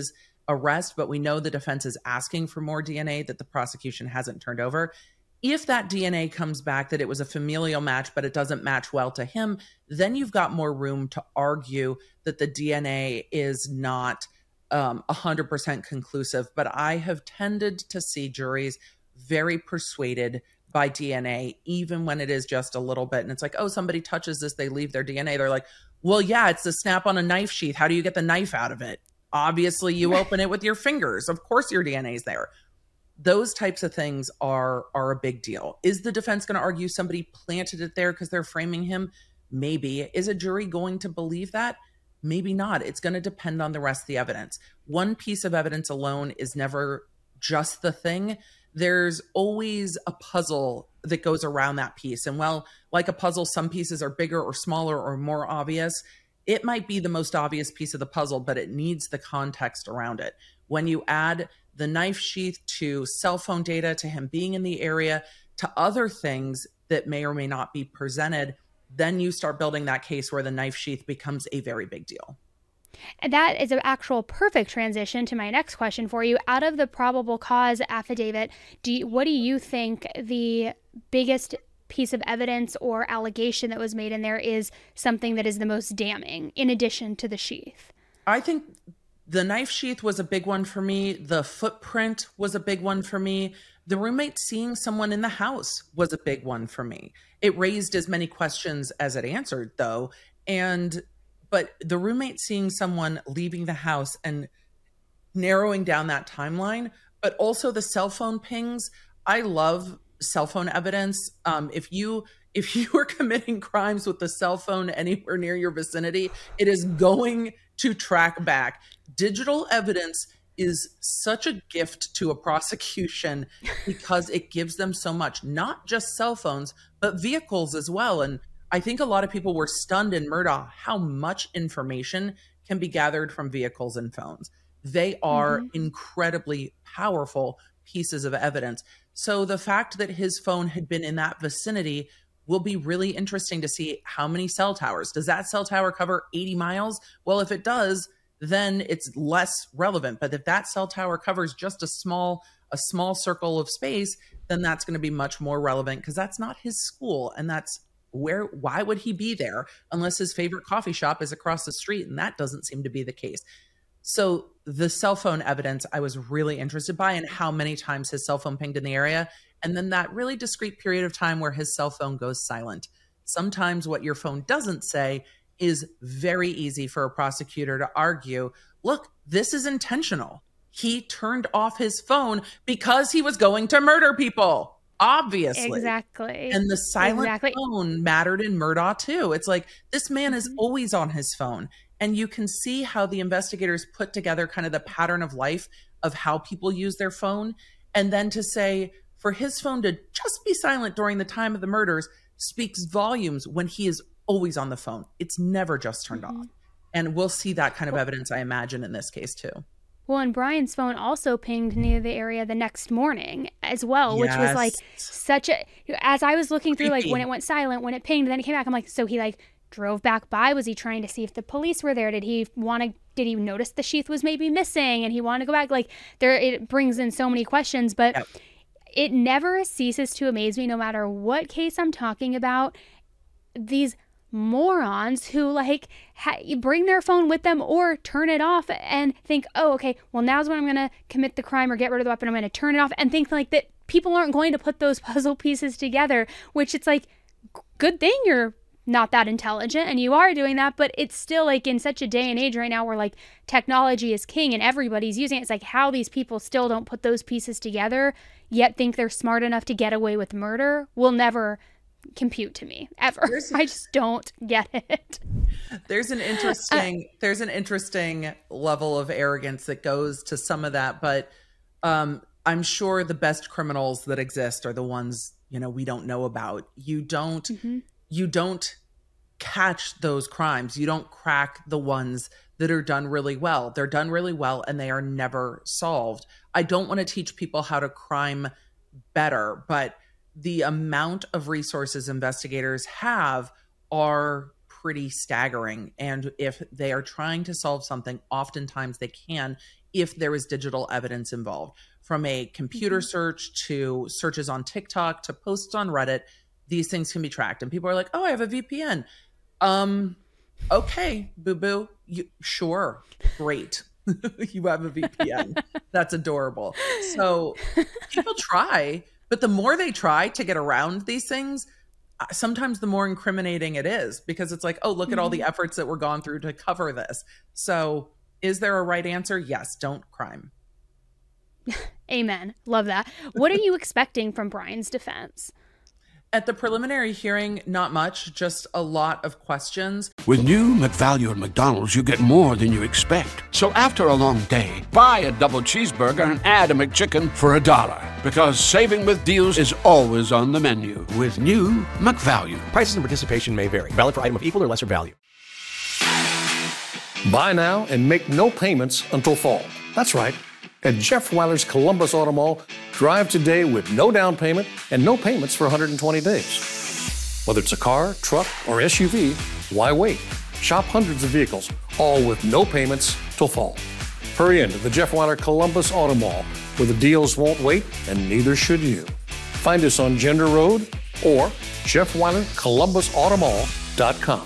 arrest, but we know the defense is asking for more D N A that the prosecution hasn't turned over. If that D N A comes back that it was a familial match, but it doesn't match well to him, then you've got more room to argue that the D N A is not um, one hundred percent conclusive. But I have tended to see juries very persuaded by D N A, even when it is just a little bit. And it's like, oh, somebody touches this, they leave their D N A. They're like, well, yeah, it's the snap on a knife sheath. How do you get the knife out of it? Obviously, you open it with your fingers. Of course, your D N A is there. Those types of things are are a big deal. Is the defense going to argue somebody planted it there because they're framing him? Maybe. Is a jury going to believe that? Maybe not. It's going to depend on the rest of the evidence. One piece of evidence alone is never just the thing. There's always a puzzle that goes around that piece. And well, like a puzzle, some pieces are bigger or smaller or more obvious. It might be the most obvious piece of the puzzle, but it needs the context around it. When you add the knife sheath to cell phone data, to him being in the area, to other things that may or may not be presented, then you start building that case where the knife sheath becomes a very big deal. And that is an actual perfect transition to my next question for you. Out of the probable cause affidavit, do you, what do you think the biggest piece of evidence or allegation that was made in there is something that is the most damning, in addition to the sheath? I think the knife sheath was a big one for me. The footprint was a big one for me. The roommate seeing someone in the house was a big one for me. It raised as many questions as it answered, though. And but the roommate seeing someone leaving the house and narrowing down that timeline, but also the cell phone pings. I love cell phone evidence. Um, if you if you are committing crimes with the cell phone anywhere near your vicinity, it is going to track back. Digital evidence is such a gift to a prosecution because it gives them so much, not just cell phones, but vehicles as well. And I think a lot of people were stunned in Murdaugh how much information can be gathered from vehicles and phones. They are mm-hmm. incredibly powerful pieces of evidence. So the fact that his phone had been in that vicinity will be really interesting to see how many cell towers. Does that cell tower cover eighty miles? Well, if it does, then it's less relevant. But if that cell tower covers just a small a small circle of space, then that's going to be much more relevant because that's not his school. And that's where, why would he be there unless his favorite coffee shop is across the street? And that doesn't seem to be the case. So the cell phone evidence I was really interested by, and how many times his cell phone pinged in the area. And then that really discrete period of time where his cell phone goes silent. Sometimes what your phone doesn't say is very easy for a prosecutor to argue, look, this is intentional. He turned off his phone because he was going to murder people, obviously. Exactly. And the silent exactly. phone mattered in Murdaugh too. It's like, this man is always on his phone. And you can see how the investigators put together kind of the pattern of life of how people use their phone. And then to say, for his phone to just be silent during the time of the murders speaks volumes when he is always on the phone. It's never just turned mm-hmm. off. And we'll see that kind of evidence, I imagine, in this case too. Well, and Brian's phone also pinged near the area the next morning as well, yes. which was like such a, as I was looking through, like when it went silent, when it pinged, then it came back, I'm like, so he like drove back by? Was he trying to see if the police were there? Did he want to, did he notice the sheath was maybe missing and he wanted to go back? Like there, it brings in so many questions, but yep. it never ceases to amaze me, no matter what case I'm talking about, these morons who like ha- bring their phone with them or turn it off and think, oh, okay, well, now's when I'm going to commit the crime or get rid of the weapon. I'm going to turn it off, and think like that people aren't going to put those puzzle pieces together, which it's like, good thing you're not that intelligent and you are doing that, but it's still like in such a day and age right now where like technology is king and everybody's using it. It's like how these people still don't put those pieces together yet think they're smart enough to get away with murder will never compute to me ever. There's, I just don't get it. There's an interesting uh, there's an interesting level of arrogance that goes to some of that, but um I'm sure the best criminals that exist are the ones, you know, we don't know about. You don't mm-hmm. you don't catch those crimes. You don't crack the ones that are done really well. They're done really well and they are never solved. I don't want to teach people how to crime better, but the amount of resources investigators have are pretty staggering. And if they are trying to solve something, oftentimes they can if there is digital evidence involved. From a computer mm-hmm. search to searches on TikTok to posts on Reddit, these things can be tracked. And people are like, oh, I have a V P N. Um, okay, boo-boo. You, sure, great. You have a V P N. That's adorable. So people try, but the more they try to get around these things, sometimes the more incriminating it is, because it's like, oh, look mm-hmm. at all the efforts that were gone through to cover this. So is there a right answer? Yes, don't crime. Amen. Love that. What are you expecting from Brian's defense? At the preliminary hearing, not much, just a lot of questions. With new McValue at McDonald's, you get more than you expect. So after a long day, buy a double cheeseburger and add a McChicken for a dollar. Because saving with deals is always on the menu. With new McValue. Prices and participation may vary. Valid for item of equal or lesser value. Buy now and make no payments until fall. That's right. At Jeff Weiler's Columbus Auto Mall, drive today with no down payment and no payments for one hundred twenty days. Whether it's a car, truck, or S U V, why wait? Shop hundreds of vehicles, all with no payments till fall. Hurry into the Jeff Weiler Columbus Auto Mall, where the deals won't wait and neither should you. Find us on Gender Road or Jeff Weiler Columbus Auto Mall dot com.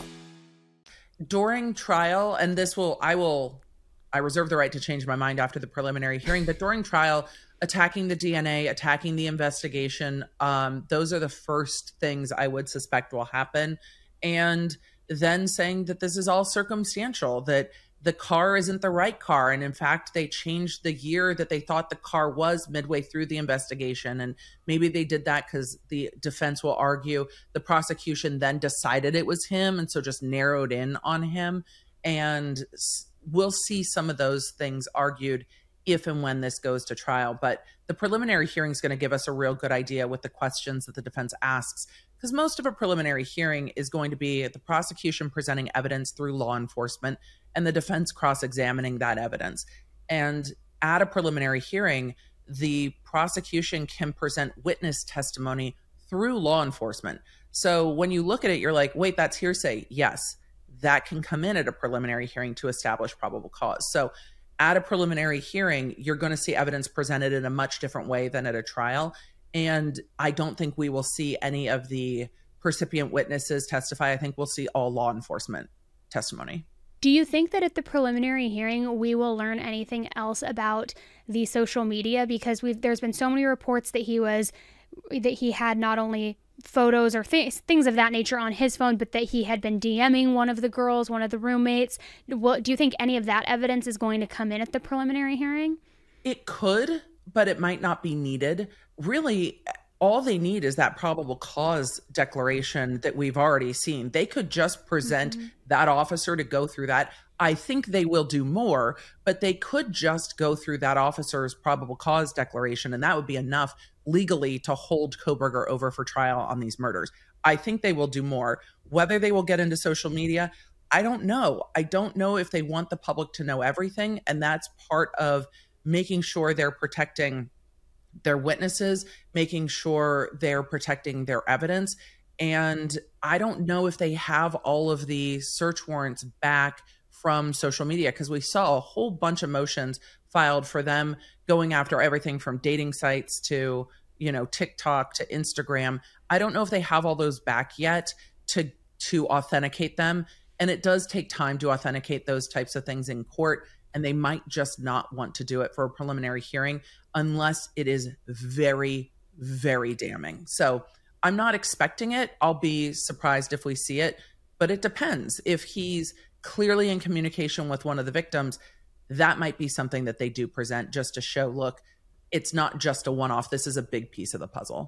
During trial, and this will, I will, I reserve the right to change my mind after the preliminary hearing, but during trial, attacking the D N A, attacking the investigation, um, those are the first things I would suspect will happen. And then saying that this is all circumstantial, that the car isn't the right car. And in fact, they changed the year that they thought the car was midway through the investigation. And maybe they did that because the defense will argue the prosecution then decided it was him, and so just narrowed in on him. And we'll see some of those things argued if and when this goes to trial. But the preliminary hearing is going to give us a real good idea with the questions that the defense asks, because most of a preliminary hearing is going to be the prosecution presenting evidence through law enforcement and the defense cross-examining that evidence. And at a preliminary hearing, the prosecution can present witness testimony through law enforcement. So when you look at it, you're like, wait, that's hearsay. Yes, that can come in at a preliminary hearing to establish probable cause. So at a preliminary hearing, you're going to see evidence presented in a much different way than at a trial. And I don't think we will see any of the percipient witnesses testify. I think we'll see all law enforcement testimony. Do you think that at the preliminary hearing, we will learn anything else about the social media? Because we've there's been so many reports that he was, that he had not only photos or th- things of that nature on his phone, but that he had been DMing one of the girls, one of the roommates. What, do you think any of that evidence is going to come in at the preliminary hearing? It could, but it might not be needed. Really, all they need is that probable cause declaration that we've already seen. They could just present mm-hmm. that officer to go through that. I think they will do more, but they could just go through that officer's probable cause declaration, and that would be enough legally to hold Kohberger over for trial on these murders. I think they will do more. Whether they will get into social media, I don't know. I don't know if they want the public to know everything, and that's part of making sure they're protecting their witnesses, making sure they're protecting their evidence. And I don't know if they have all of the search warrants back from social media, because we saw a whole bunch of motions filed for them going after everything from dating sites to, you know, TikTok to Instagram. I don't know if they have all those back yet to to authenticate them. And it does take time to authenticate those types of things in court. And they might just not want to do it for a preliminary hearing unless it is very, very damning. So I'm not expecting it. I'll be surprised if we see it, but it depends. If he's clearly in communication with one of the victims, that might be something that they do present just to show, look, it's not just a one-off. This is a big piece of the puzzle.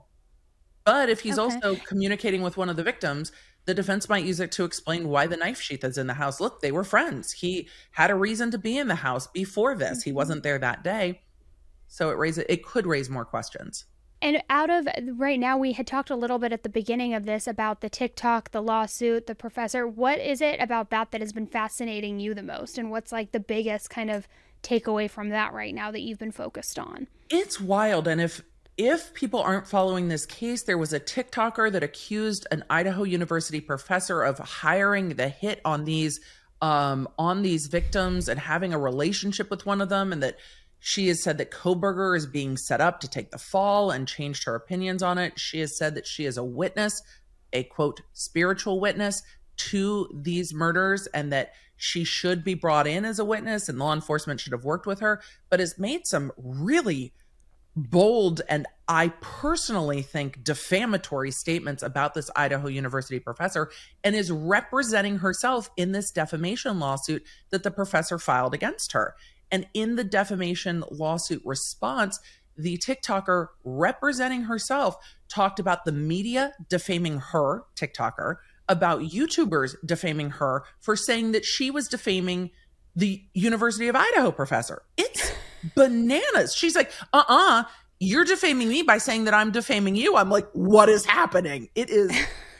But if he's okay. also communicating with one of the victims, the defense might use it to explain why the knife sheath is in the house. Look, they were friends. He had a reason to be in the house before this. He wasn't there that day. So it raises, it could raise more questions. And out of right now, we had talked a little bit at the beginning of this about the TikTok, the lawsuit, the professor. What is it about that that has been fascinating you the most? And what's like the biggest kind of takeaway from that right now that you've been focused on? It's wild. And if If people aren't following this case, there was a TikToker that accused an Idaho University professor of hiring the hit on these um, on these victims and having a relationship with one of them, and that she has said that Kohberger is being set up to take the fall and changed her opinions on it. She has said that she is a witness, a quote, spiritual witness to these murders, and that she should be brought in as a witness and law enforcement should have worked with her, but has made some really bold and I personally think defamatory statements about this Idaho University professor, and is representing herself in this defamation lawsuit that the professor filed against her. And in the defamation lawsuit response, the TikToker representing herself talked about the media defaming her, TikToker, about YouTubers defaming her for saying that she was defaming the University of Idaho professor. It's bananas. She's like, uh-uh, you're defaming me by saying that I'm defaming you. I'm like, what is happening? It is,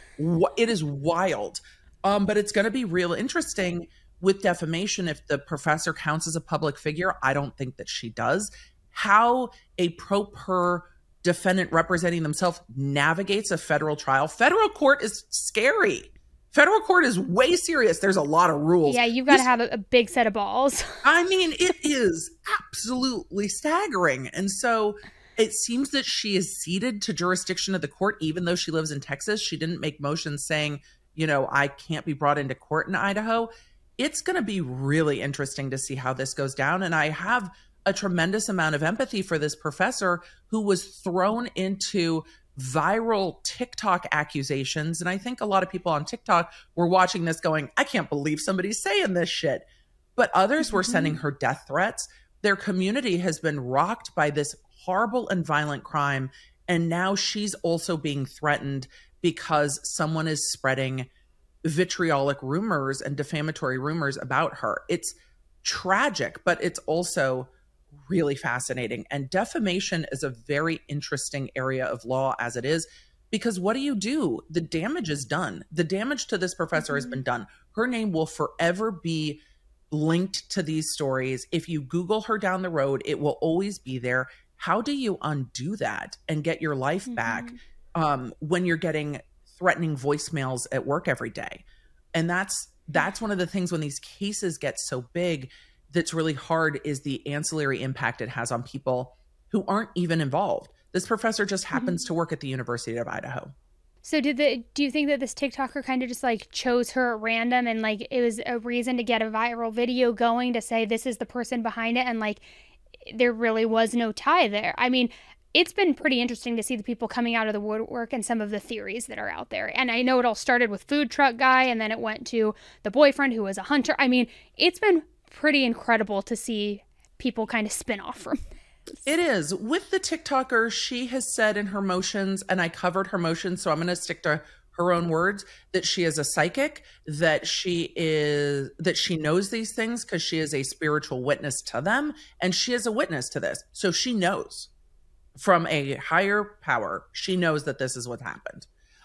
it is wild. Um, but it's going to be real interesting with defamation if the professor counts as a public figure. I don't think that she does. How a pro per defendant representing themselves navigates a federal trial. Federal court is scary. Federal court is way serious. There's a lot of rules. Yeah, you've got to have a, a big set of balls. I mean, it is absolutely staggering. And so it seems that she is ceded to jurisdiction of the court, even though she lives in Texas. She didn't make motions saying, you know, I can't be brought into court in Idaho. It's going to be really interesting to see how this goes down. And I have a tremendous amount of empathy for this professor who was thrown into viral TikTok accusations. And I think a lot of people on TikTok were watching this going, I can't believe somebody's saying this shit. But others were sending her death threats. Their community has been rocked by this horrible and violent crime. And now she's also being threatened because someone is spreading vitriolic rumors and defamatory rumors about her. It's tragic, but it's also really fascinating. And defamation is a very interesting area of law as it is, because what do you do? The damage is done. The damage to this professor mm-hmm. has been done. Her name will forever be linked to these stories. If you Google her down the road, it will always be there. How do you undo that and get your life mm-hmm. back um, when you're getting threatening voicemails at work every day? And that's that's one of the things when these cases get so big that's really hard, is the ancillary impact it has on people who aren't even involved. This professor just happens mm-hmm. to work at the University of Idaho. So did the do you think that this TikToker kind of just like chose her at random, and like it was a reason to get a viral video going to say this is the person behind it, and like there really was no tie there? I mean, it's been pretty interesting to see the people coming out of the woodwork and some of the theories that are out there. And I know it all started with Food Truck Guy, and then it went to the boyfriend who was a hunter. I mean, it's been pretty incredible to see people kind of spin off from this. It is. With the TikToker, she has said in her motions, and I covered her motions, so I'm going to stick to her own words, that she is a psychic, that she is that she knows these things because she is a spiritual witness to them, and she is a witness to this. So she knows from a higher power. She knows that this is what happened.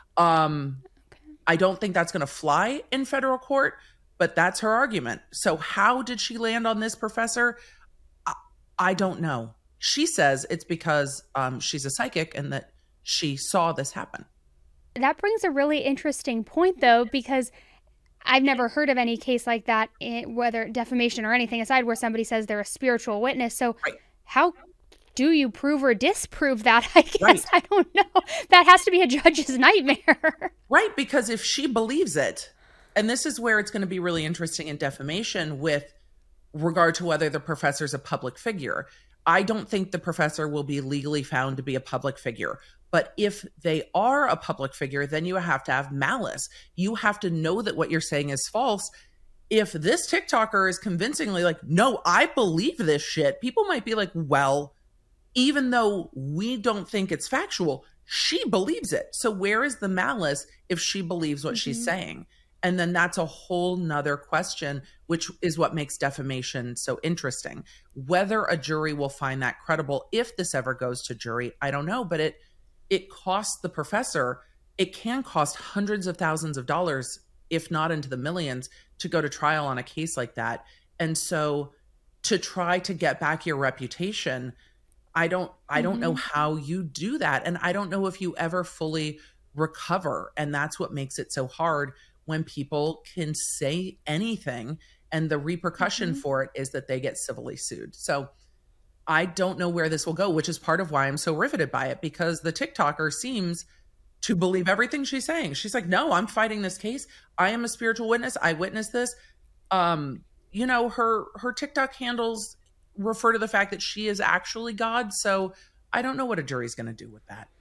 Um, okay. I don't think that's going to fly in federal court, but that's her argument. So how did she land on this professor? I, I don't know. She says it's because um, she's a psychic and that she saw this happen. That brings a really interesting point, though, because I've never heard of any case like that, in, whether defamation or anything aside, where somebody says they're a spiritual witness. So right. how do you prove or disprove that? I guess right. I don't know. That has to be a judge's nightmare. Right, because if she believes it, and this is where it's going to be really interesting in defamation with regard to whether the professor's a public figure. I don't think the professor will be legally found to be a public figure. But if they are a public figure, then you have to have malice. You have to know that what you're saying is false. If this TikToker is convincingly like, no, I believe this shit, people might be like, well, even though we don't think it's factual, she believes it. So where is the malice if she believes what mm-hmm. she's saying? And then that's a whole nother question, which is what makes defamation so interesting. Whether a jury will find that credible, if this ever goes to jury, I don't know. But it it costs the professor, it can cost hundreds of thousands of dollars, if not into the millions, to go to trial on a case like that. And so to try to get back your reputation, I don't I don't mm-hmm. know how you do that. And I don't know if you ever fully recover. And that's what makes it so hard when people can say anything and the repercussion Mm-hmm. for it is that they get civilly sued. So I don't know where this will go, which is part of why I'm so riveted by it, because the TikToker seems to believe everything she's saying. She's like, no, I'm fighting this case. I am a spiritual witness. I witnessed this. Um, you know, her her TikTok handles refer to the fact that she is actually God. So I don't know what a jury's going to do with that.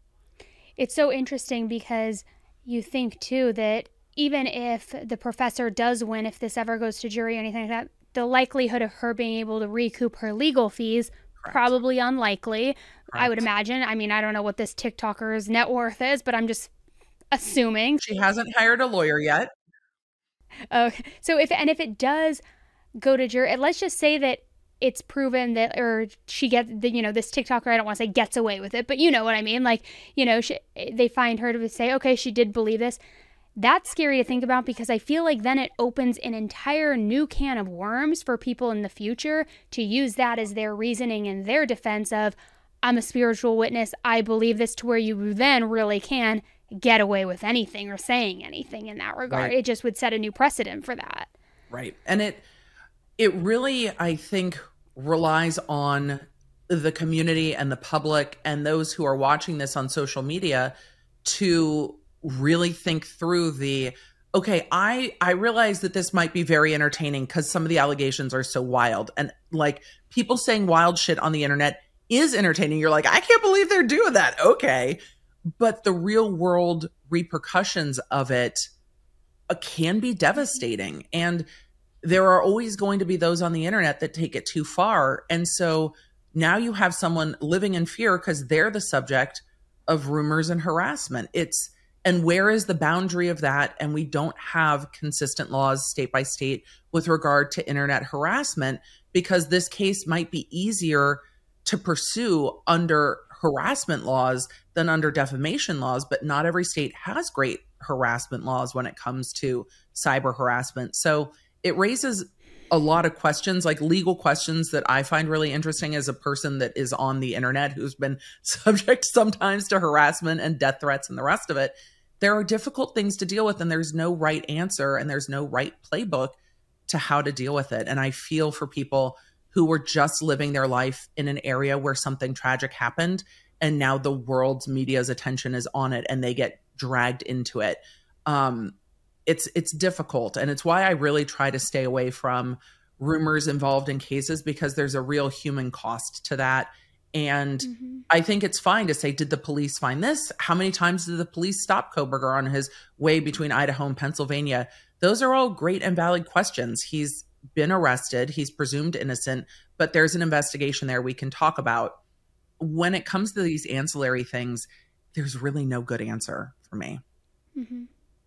It's so interesting because you think too that even if the professor does win, if this ever goes to jury or anything like that, the likelihood of her being able to recoup her legal fees, Correct. Probably unlikely. Correct. I would imagine. I mean, I don't know what this TikToker's net worth is, but I'm just assuming. She hasn't hired a lawyer yet. Okay. So if, and if it does go to jury, let's just say that it's proven that, or she gets the, you know, this TikToker, I don't want to say gets away with it, but you know what I mean? Like, you know, she, they find her to say, okay, she did believe this. That's scary to think about because I feel like then it opens an entire new can of worms for people in the future to use that as their reasoning and their defense of, I'm a spiritual witness, I believe this, to where you then really can get away with anything or saying anything in that regard. Right. It just would set a new precedent for that. Right. And it, it really, I think, relies on the community and the public and those who are watching this on social media to really think through the, okay, I, I realize that this might be very entertaining because some of the allegations are so wild. And like people saying wild shit on the internet is entertaining. You're like, I can't believe they're doing that. Okay. But the real world repercussions of it uh, can be devastating. And there are always going to be those on the internet that take it too far. And so now you have someone living in fear because they're the subject of rumors and harassment. It's, and where is the boundary of that? And we don't have consistent laws state by state with regard to internet harassment, because this case might be easier to pursue under harassment laws than under defamation laws, but not every state has great harassment laws when it comes to cyber harassment. So it raises a lot of questions, like legal questions that I find really interesting as a person that is on the internet who's been subject sometimes to harassment and death threats and the rest of it. There are difficult things to deal with, and there's no right answer and there's no right playbook to how to deal with it. And I feel for people who were just living their life in an area where something tragic happened, and now the world's media's attention is on it and they get dragged into it. Um, it's it's difficult, and it's why I really try to stay away from rumors involved in cases, because there's a real human cost to that. And mm-hmm. I think it's fine to say, did the police find this? How many times did the police stop Kohberger on his way between Idaho and Pennsylvania? Those are all great and valid questions. He's been arrested. He's presumed innocent, but there's an investigation there we can talk about. When it comes to these ancillary things, there's really no good answer for me. Mm-hmm.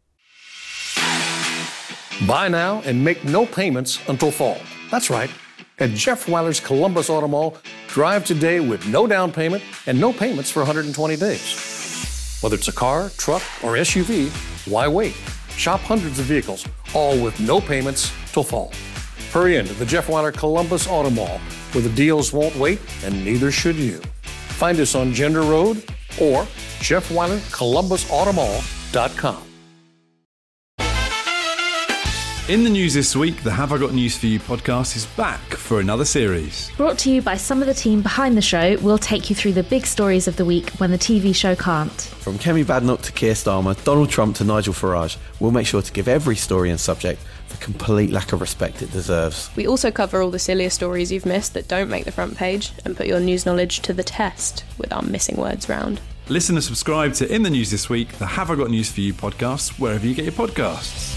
Buy now and make no payments until fall. That's right. At Jeff Weiler's Columbus Auto Mall, drive today with no down payment and no payments for one hundred twenty days. Whether it's a car, truck, or S U V, why wait? Shop hundreds of vehicles, all with no payments till fall. Hurry into the Jeff Weiler Columbus Auto Mall, where the deals won't wait and neither should you. Find us on Gender Road or Jeff Weiler Columbus Auto Mall dot com. In the news this week, the Have I Got News For You podcast is back for another series. Brought to you by some of the team behind the show, we'll take you through the big stories of the week when the T V show can't. From Kemi Badenoch to Keir Starmer, Donald Trump to Nigel Farage, we'll make sure to give every story and subject the complete lack of respect it deserves. We also cover all the sillier stories you've missed that don't make the front page and put your news knowledge to the test with our missing words round. Listen and subscribe to In the News This Week, the Have I Got News For You podcast, wherever you get your podcasts.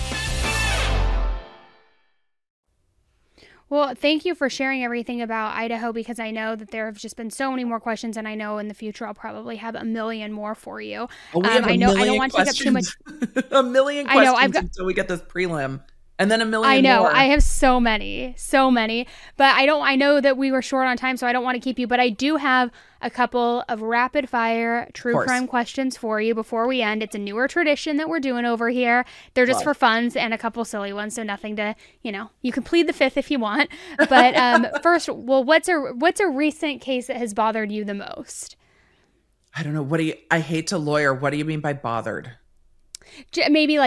Well, thank you for sharing everything about Idaho, because I know that there have just been so many more questions, and I know in the future I'll probably have a million more for you. Oh, we have um, a I know million I don't want questions. to take up too much. a million questions I know, I've got... until we get this prelim. And then a million I know, more. I have so many, so many, but I don't, I know that we were short on time, so I don't want to keep you, but I do have a couple of rapid fire true crime questions for you before we end. It's a newer tradition that we're doing over here. They're just Love. for funs and a couple silly ones, so nothing to, you know, you can plead the fifth if you want. But um, first, well, what's a, what's a recent case that has bothered you the most? I don't know. What do you, I hate to lawyer. What do you mean by bothered? Maybe like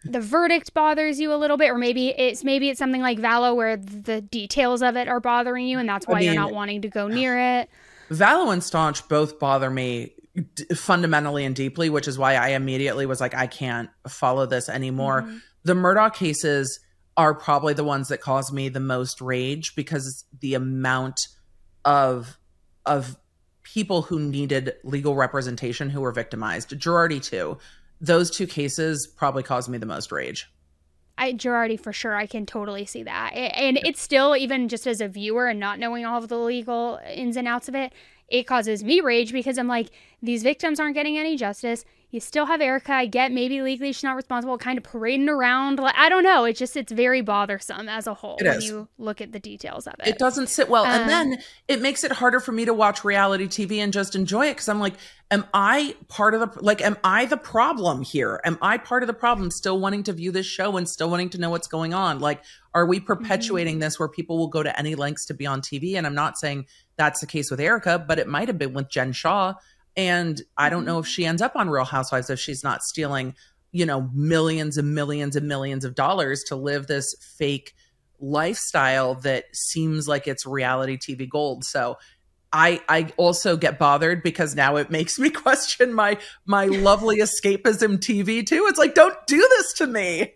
the verdict bothers you a little bit, or maybe it's maybe it's something like Vallow where the details of it are bothering you, and that's why I mean, you're not wanting to go near it. Vallow and Staunch both bother me d- fundamentally and deeply, which is why I immediately was like, I can't follow this anymore. Mm-hmm. The Murdaugh cases are probably the ones that cause me the most rage, because the amount of of people who needed legal representation who were victimized. Girardi too. Those two cases probably caused me the most rage. I Girardi for sure. I can totally see that. And it's still, even just as a viewer and not knowing all of the legal ins and outs of it, it causes me rage, because I'm like, these victims aren't getting any justice. You still have Erica. I get maybe legally she's not responsible, kind of parading around. Like, I don't know. It's just, it's very bothersome as a whole it when is. you look at the details of it. It doesn't sit well. Um, and then it makes it harder for me to watch reality T V and just enjoy it, because I'm like, am I part of the, like, am I the problem here? Am I part of the problem still wanting to view this show and still wanting to know what's going on? Like, are we perpetuating mm-hmm. this where people will go to any lengths to be on T V? And I'm not saying that's the case with Erica, but it might have been with Jen Shah. And I don't know if she ends up on Real Housewives if she's not stealing, you know, millions and millions and millions of dollars to live this fake lifestyle that seems like it's reality T V gold. So I I also get bothered, because now it makes me question my my lovely escapism T V too. It's like, don't do this to me.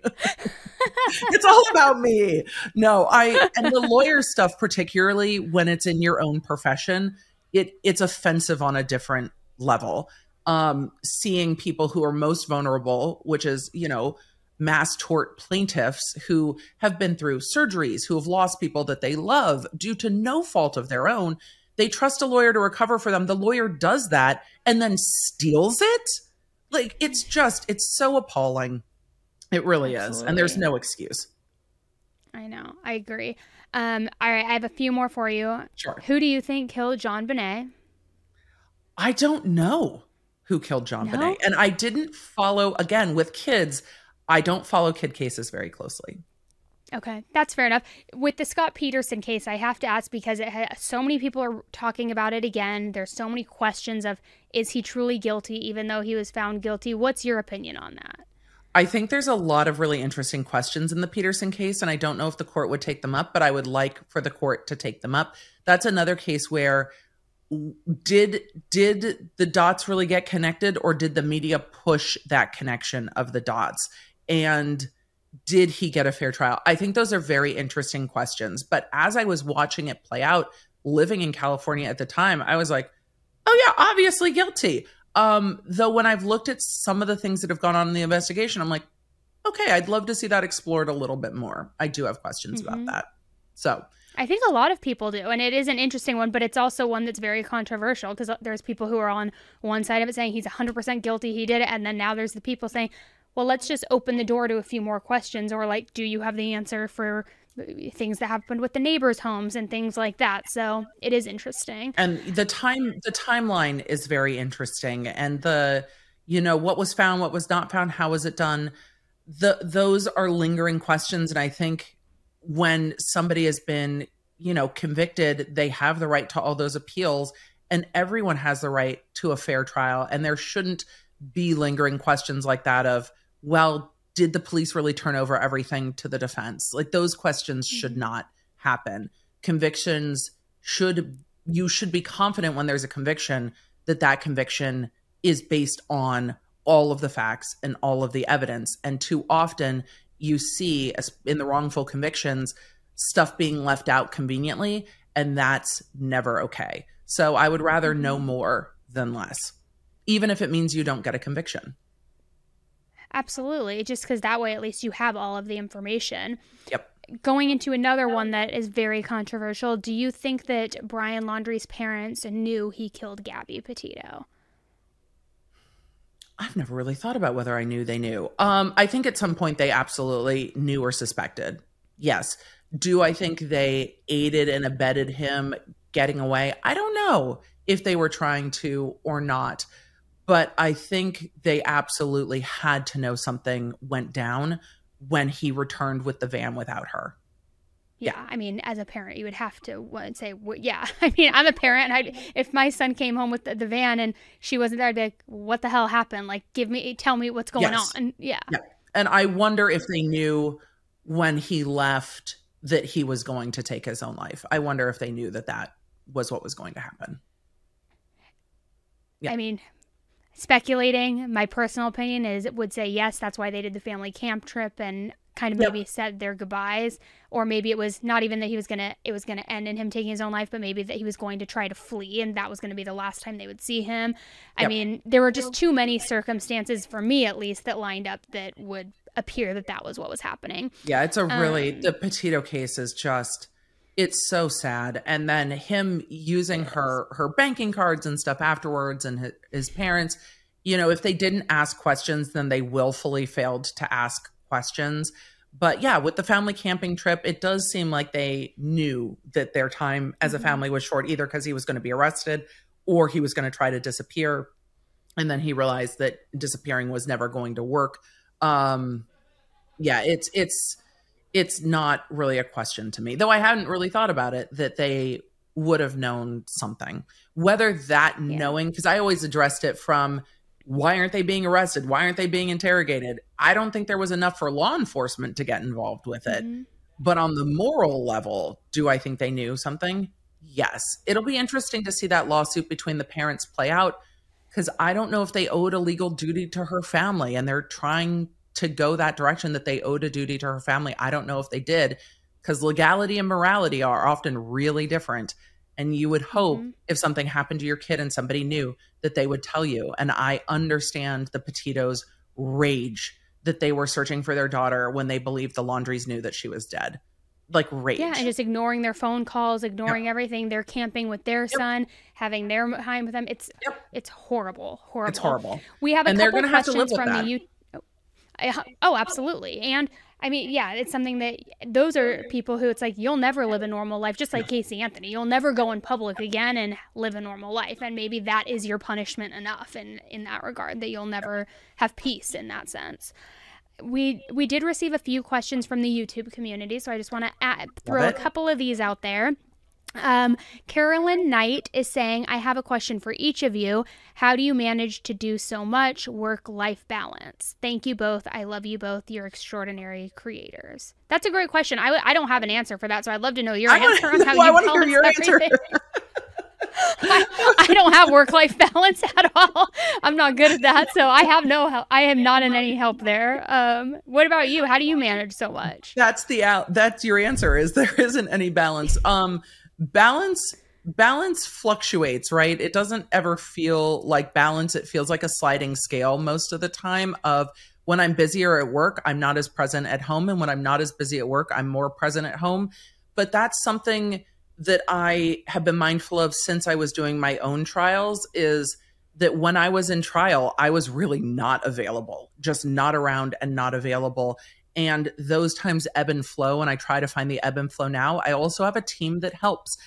It's all about me. No, I and the lawyer stuff, particularly when it's in your own profession, it it's offensive on a different level. Um, seeing people who are most vulnerable, which is, you know, mass tort plaintiffs who have been through surgeries, who have lost people that they love due to no fault of their own. They trust a lawyer to recover for them. The lawyer does that and then steals it. Like, it's just, it's so appalling. It really Absolutely. is. And there's no excuse. I know. I agree. Um, all right. I have a few more for you. Sure. Who do you think killed JonBenét? I don't know who killed JonBenét. No? And I didn't follow, again, with kids, I don't follow kid cases very closely. Okay, that's fair enough. With the Scott Peterson case, I have to ask, because it ha- so many people are talking about it again. There's so many questions of, is he truly guilty, even though he was found guilty? What's your opinion on that? I think there's a lot of really interesting questions in the Peterson case, and I don't know if the court would take them up, but I would like for the court to take them up. That's another case where did did the dots really get connected, or did the media push that connection of the dots? And did he get a fair trial? I think those are very interesting questions. But as I was watching it play out, living in California at the time, I was like, oh yeah, obviously guilty. Um, though when I've looked at some of the things that have gone on in the investigation, I'm like, okay, I'd love to see that explored a little bit more. I do have questions mm-hmm. about that. So I think a lot of people do. And it is an interesting one, but it's also one that's very controversial, because there's people who are on one side of it saying he's one hundred percent guilty, he did it. And then now there's the people saying, well, let's just open the door to a few more questions. Or like, do you have the answer for things that happened with the neighbors' homes and things like that? So it is interesting. And the time, the timeline is very interesting. And the, you know, what was found, what was not found, how was it done? The, those are lingering questions. And I think when somebody has been, you know, convicted, they have the right to all those appeals, and everyone has the right to a fair trial. And there shouldn't be lingering questions like that of, well, did the police really turn over everything to the defense? Like, those questions mm-hmm. should not happen. Convictions should, you should be confident when there's a conviction that that conviction is based on all of the facts and all of the evidence. And too often you see in the wrongful convictions, stuff being left out conveniently, and that's never okay. So I would rather mm-hmm. know more than less, even if it means you don't get a conviction. Absolutely. Just because that way at least you have all of the information. Yep. Going into another one that is very controversial, do you think that Brian Laundrie's parents knew he killed Gabby Petito? I've never really thought about whether I knew they knew. Um, I think at some point they absolutely knew or suspected. Yes. Do I think they aided and abetted him getting away? I don't know if they were trying to or not. But I think they absolutely had to know something went down when he returned with the van without her. Yeah, yeah. I mean, as a parent, you would have to say, well, yeah. I mean, I'm a parent, and I'd, if my son came home with the, the van and she wasn't there, I'd be like, what the hell happened? Like, give me, tell me what's going yes. on. Yeah. yeah. And I wonder if they knew when he left that he was going to take his own life. I wonder if they knew that that was what was going to happen. Yeah. I mean, speculating, my personal opinion is would say yes, that's why they did the family camp trip and kind of maybe yep. said their goodbyes. Or maybe it was not even that he was going to, it was going to end in him taking his own life, but maybe that he was going to try to flee and that was going to be the last time they would see him. Yep. I mean, there were just too many circumstances, for me at least, that lined up that would appear that that was what was happening. Yeah, it's a really, um, the Petito case is just, it's so sad. And then him using her, her banking cards and stuff afterwards, and his, his parents, you know, if they didn't ask questions, then they willfully failed to ask questions. But yeah, with the family camping trip, it does seem like they knew that their time as a family was short, either because he was going to be arrested or he was going to try to disappear. And then he realized that disappearing was never going to work. Um, yeah, it's, it's, it's not really a question to me, though I hadn't really thought about it, that they would have known something, whether that yeah. knowing, because I always addressed it from, why aren't they being arrested? Why aren't they being interrogated? I don't think there was enough for law enforcement to get involved with it. Mm-hmm. But on the moral level, do I think they knew something? Yes. It'll be interesting to see that lawsuit between the parents play out, because I don't know if they owed a legal duty to her family, and they're trying to go that direction, that they owed a duty to her family. I don't know if they did, because legality and morality are often really different. And you would hope mm-hmm. if something happened to your kid and somebody knew, that they would tell you. And I understand the Petitos' rage that they were searching for their daughter when they believed the Laundries knew that she was dead. Like, rage. Yeah, and just ignoring their phone calls, ignoring yep. everything. They're camping with their yep. son, having their time with them. It's yep. it's horrible, horrible. It's horrible. We have a and couple they're questions have to live with from that. the you. Oh, oh, absolutely. And I mean, yeah, it's something that those are people who it's like, you'll never live a normal life, just like Casey Anthony. You'll never go in public again and live a normal life. And maybe that is your punishment enough in, in that regard, that you'll never have peace in that sense. We we did receive a few questions from the YouTube community, so I just want to throw a couple of these out there. Um, Carolyn Knight is saying, I have a question for each of you. How do you manage to do so much work-life balance? Thank you both. I love you both. You're extraordinary creators. That's a great question. I, I don't have an answer for that, so I'd love to know your I answer wanna, on how no, you I want to hear your answer. I, I don't have work-life balance at all. I'm not good at that, so I have no help. I am not in any help there. Um, what about you? How do you manage so much? That's the out. That's your answer. Is there isn't any balance. Um, balance balance fluctuates, right? It doesn't ever feel like balance. It feels like a sliding scale most of the time. Of when I'm busier at work, I'm not as present at home, and when I'm not as busy at work, I'm more present at home. But that's something that I have been mindful of since I was doing my own trials, is that when I was in trial, I was really not available, just not around and not available. And those times ebb and flow, and I try to find the ebb and flow now. I also have a team that helps.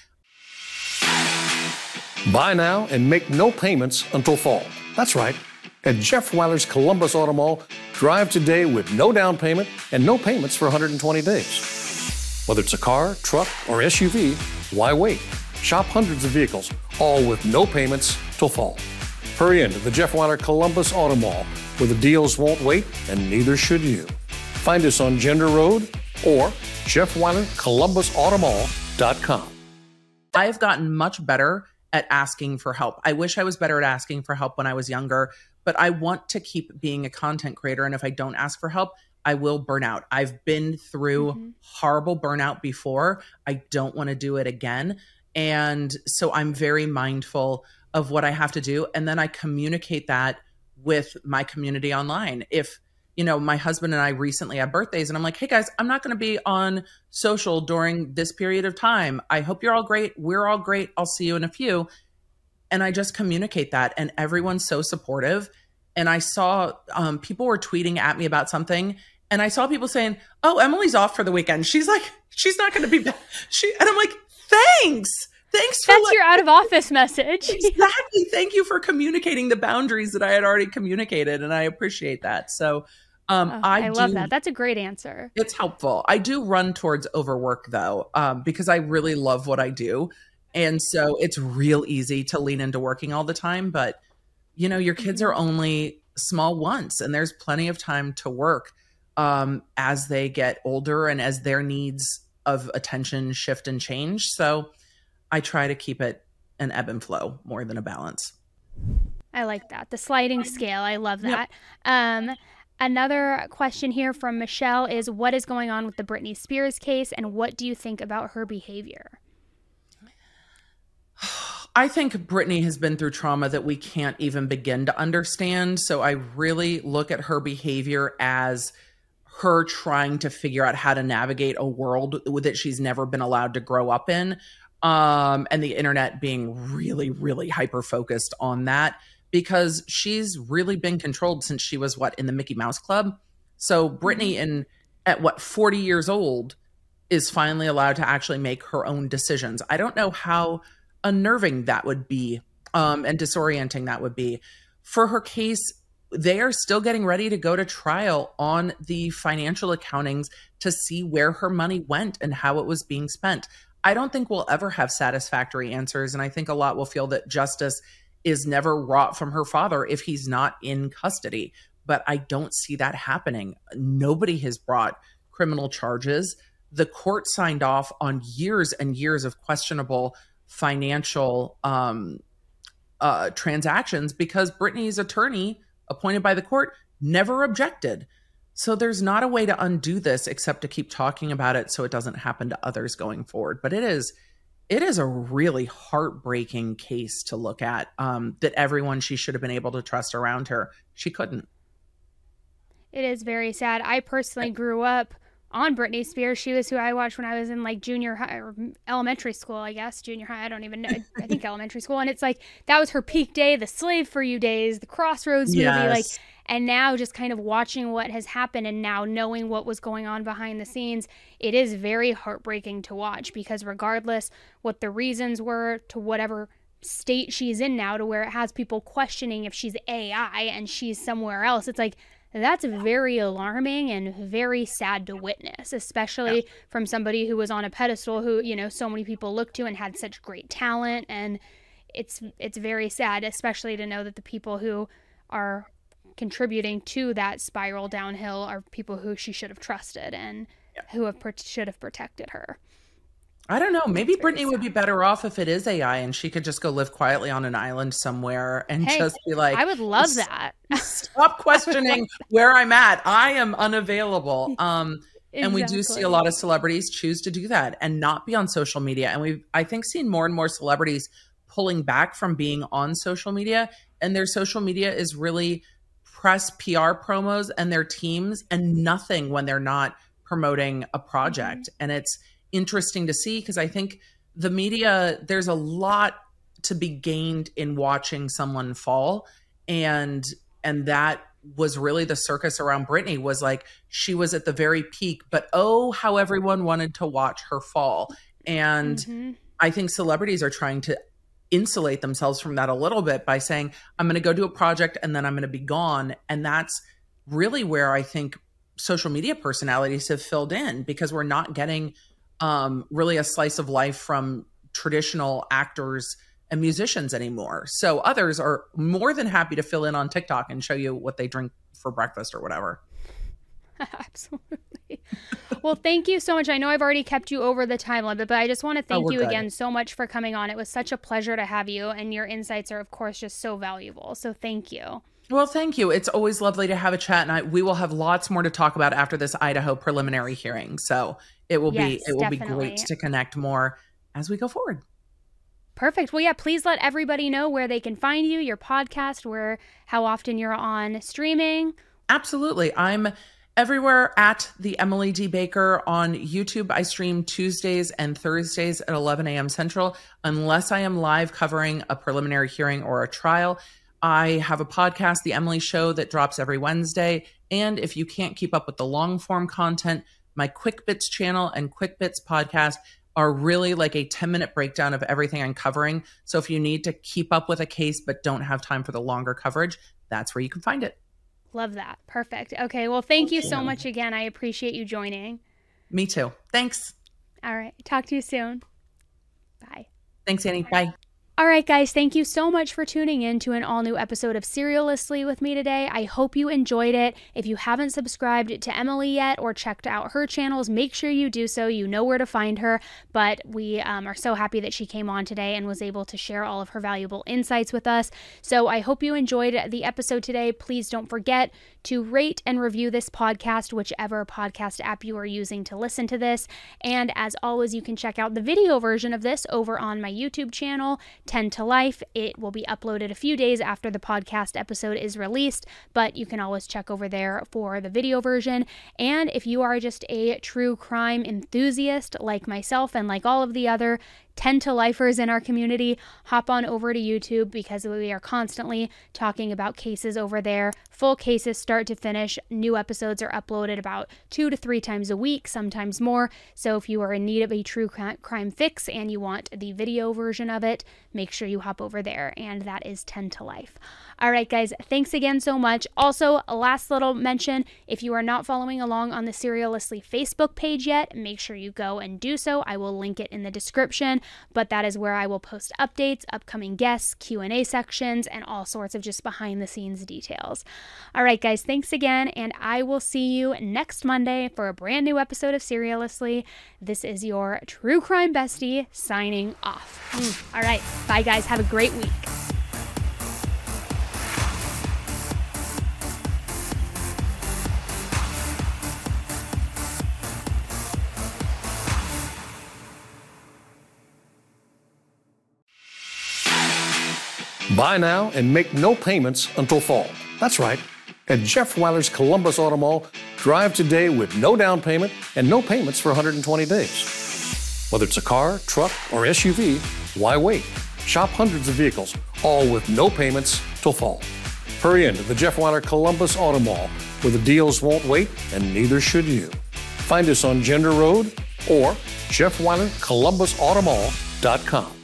Buy now and make no payments until fall. That's right. At Jeff Weiler's Columbus Auto Mall, drive today with no down payment and no payments for one hundred twenty days. Whether it's a car, truck, or S U V, why wait? Shop hundreds of vehicles, all with no payments till fall. Hurry into the Jeff Weiler Columbus Auto Mall, where the deals won't wait, and neither should you. Find us on Gender Road or Jeff Weiler Columbus Auto Mall dot com. I've gotten much better at asking for help. I wish I was better at asking for help when I was younger, but I want to keep being a content creator. And if I don't ask for help, I will burn out. I've been through mm-hmm. horrible burnout before. I don't want to do it again. And so I'm very mindful of what I have to do. And then I communicate that with my community online. If, you know, my husband and I recently had birthdays, and I'm like, hey guys, I'm not going to be on social during this period of time. I hope you're all great. We're all great. I'll see you in a few. And I just communicate that, and everyone's so supportive. And I saw um, people were tweeting at me about something, and I saw people saying, oh, Emily's off for the weekend. She's like, she's not going to be back. She, and I'm like, thanks. Thanks for That's let- your out of office message. Exactly. Thank you for communicating the boundaries that I had already communicated. And I appreciate that. So um, oh, I, I love do, that. That's a great answer. It's helpful. I do run towards overwork though, um, because I really love what I do. And so it's real easy to lean into working all the time. But, you know, your kids are only small once, and there's plenty of time to work. um, as they get older and as their needs of attention shift and change. So I try to keep it an ebb and flow more than a balance. I like that. The sliding scale. I love that. Yep. Um, another question here from Michelle is, what is going on with the Britney Spears case, and what do you think about her behavior? I think Britney has been through trauma that we can't even begin to understand. So I really look at her behavior as her trying to figure out how to navigate a world that she's never been allowed to grow up in. Um, and the internet being really, really hyper-focused on that, because she's really been controlled since she was, what, in the Mickey Mouse Club? So Britney, in at what, forty years old, is finally allowed to actually make her own decisions. I don't know how unnerving that would be, um, and disorienting that would be. For her case, they are still getting ready to go to trial on the financial accountings to see where her money went and how it was being spent. I don't think we'll ever have satisfactory answers, and I think a lot will feel that justice is never wrought from her father if he's not in custody. But I don't see that happening. Nobody has brought criminal charges. The court signed off on years and years of questionable financial um, uh, transactions because Britney's attorney, appointed by the court, never objected. So there's not a way to undo this except to keep talking about it so it doesn't happen to others going forward. But it is it is a really heartbreaking case to look at, um, that everyone she should have been able to trust around her, she couldn't. It is very sad. I personally grew up on Britney Spears. She was who I watched when I was in like junior high or elementary school, I guess. Junior high, I don't even know. I think elementary school. And it's like, that was her peak day, the Slave for You days, the Crossroads movie. Yes. Like, and now just kind of watching what has happened and now knowing what was going on behind the scenes, it is very heartbreaking to watch, because regardless what the reasons were, to whatever state she's in now, to where it has people questioning if she's A I and she's somewhere else, it's like, that's very alarming and very sad to witness, especially yeah. from somebody who was on a pedestal, who, you know, so many people looked to and had such great talent. And it's it's very sad, especially to know that the people who are contributing to that spiral downhill are people who she should have trusted and yeah. who have should have protected her. I don't know. Maybe Britney sad. would be better off if it is A I and she could just go live quietly on an island somewhere and hey, just be like, I would love that. Stop questioning where I'm at. I am unavailable. Um, exactly. And we do see a lot of celebrities choose to do that and not be on social media. And we've, I think, seen more and more celebrities pulling back from being on social media, and their social media is really press P R promos and their teams, and nothing when they're not promoting a project. Mm-hmm. And it's interesting to see, because I think the media, there's a lot to be gained in watching someone fall, and and that was really the circus around Britney, was like, she was at the very peak, but oh, how everyone wanted to watch her fall. And mm-hmm. I think celebrities are trying to insulate themselves from that a little bit by saying, I'm going to go do a project and then I'm going to be gone. And that's really where I think social media personalities have filled in, because we're not getting um, really a slice of life from traditional actors and musicians anymore. So others are more than happy to fill in on TikTok and show you what they drink for breakfast or whatever. Absolutely. Well, thank you so much. I know I've already kept you over the time limit, but I just want to thank oh, you good. again so much for coming on. It was such a pleasure to have you, and your insights are, of course, just so valuable. So thank you. Well, thank you. It's always lovely to have a chat, and I, we will have lots more to talk about after this Idaho preliminary hearing. So it will yes, be it will definitely. be great to connect more as we go forward. Perfect. Well, yeah, please let everybody know where they can find you, your podcast, where, how often you're on streaming. Absolutely. I'm everywhere at the Emily D. Baker on YouTube. I stream Tuesdays and Thursdays at eleven a.m. Central, unless I am live covering a preliminary hearing or a trial. I have a podcast, The Emily Show, that drops every Wednesday. And if you can't keep up with the long form content, my Quick Bits channel and Quick Bits podcast are really like a ten minute breakdown of everything I'm covering. So if you need to keep up with a case but don't have time for the longer coverage, that's where you can find it. Love that. Perfect. Okay. Well, thank you so much again. I appreciate you joining. Me too. Thanks. All right. Talk to you soon. Bye. Thanks, Annie. Bye. All right, guys, thank you so much for tuning in to an all-new episode of Serialously with me today. I hope you enjoyed it. If you haven't subscribed to Emily yet or checked out her channels, make sure you do so. You know where to find her, but we um, are so happy that she came on today and was able to share all of her valuable insights with us. So I hope you enjoyed the episode today. Please don't forget to rate and review this podcast, whichever podcast app you are using to listen to this. And as always, you can check out the video version of this over on my YouTube channel, ten to Life. It will be uploaded a few days after the podcast episode is released, but you can always check over there for the video version. And if you are just a true crime enthusiast like myself and like all of the other ten to lifers in our community, hop on over to YouTube because we are constantly talking about cases over there. Full cases start to finish. New episodes are uploaded about two to three times a week, sometimes more. So if you are in need of a true crime fix and you want the video version of it, make sure you hop over there, and that is ten to Life. All right, guys, thanks again so much. Also, a last little mention, if you are not following along on the Serialously Facebook page yet, make sure you go and do so. I will link it in the description, but that is where I will post updates, upcoming guests, Q and A sections, and all sorts of just behind the scenes details. All right, guys, thanks again, and I will see you next Monday for a brand new episode of Serialously. This is your true crime bestie signing off. Mm. All right, bye, guys. Have a great week. Buy now and make no payments until fall. That's right. At Jeff Weiler's Columbus Auto Mall, drive today with no down payment and no payments for one hundred twenty days. Whether it's a car, truck, or S U V, why wait? Shop hundreds of vehicles, all with no payments till fall. Hurry into the Jeff Weiler Columbus Auto Mall, where the deals won't wait and neither should you. Find us on Gender Road or Jeff Weiler Columbus Auto Mall dot com.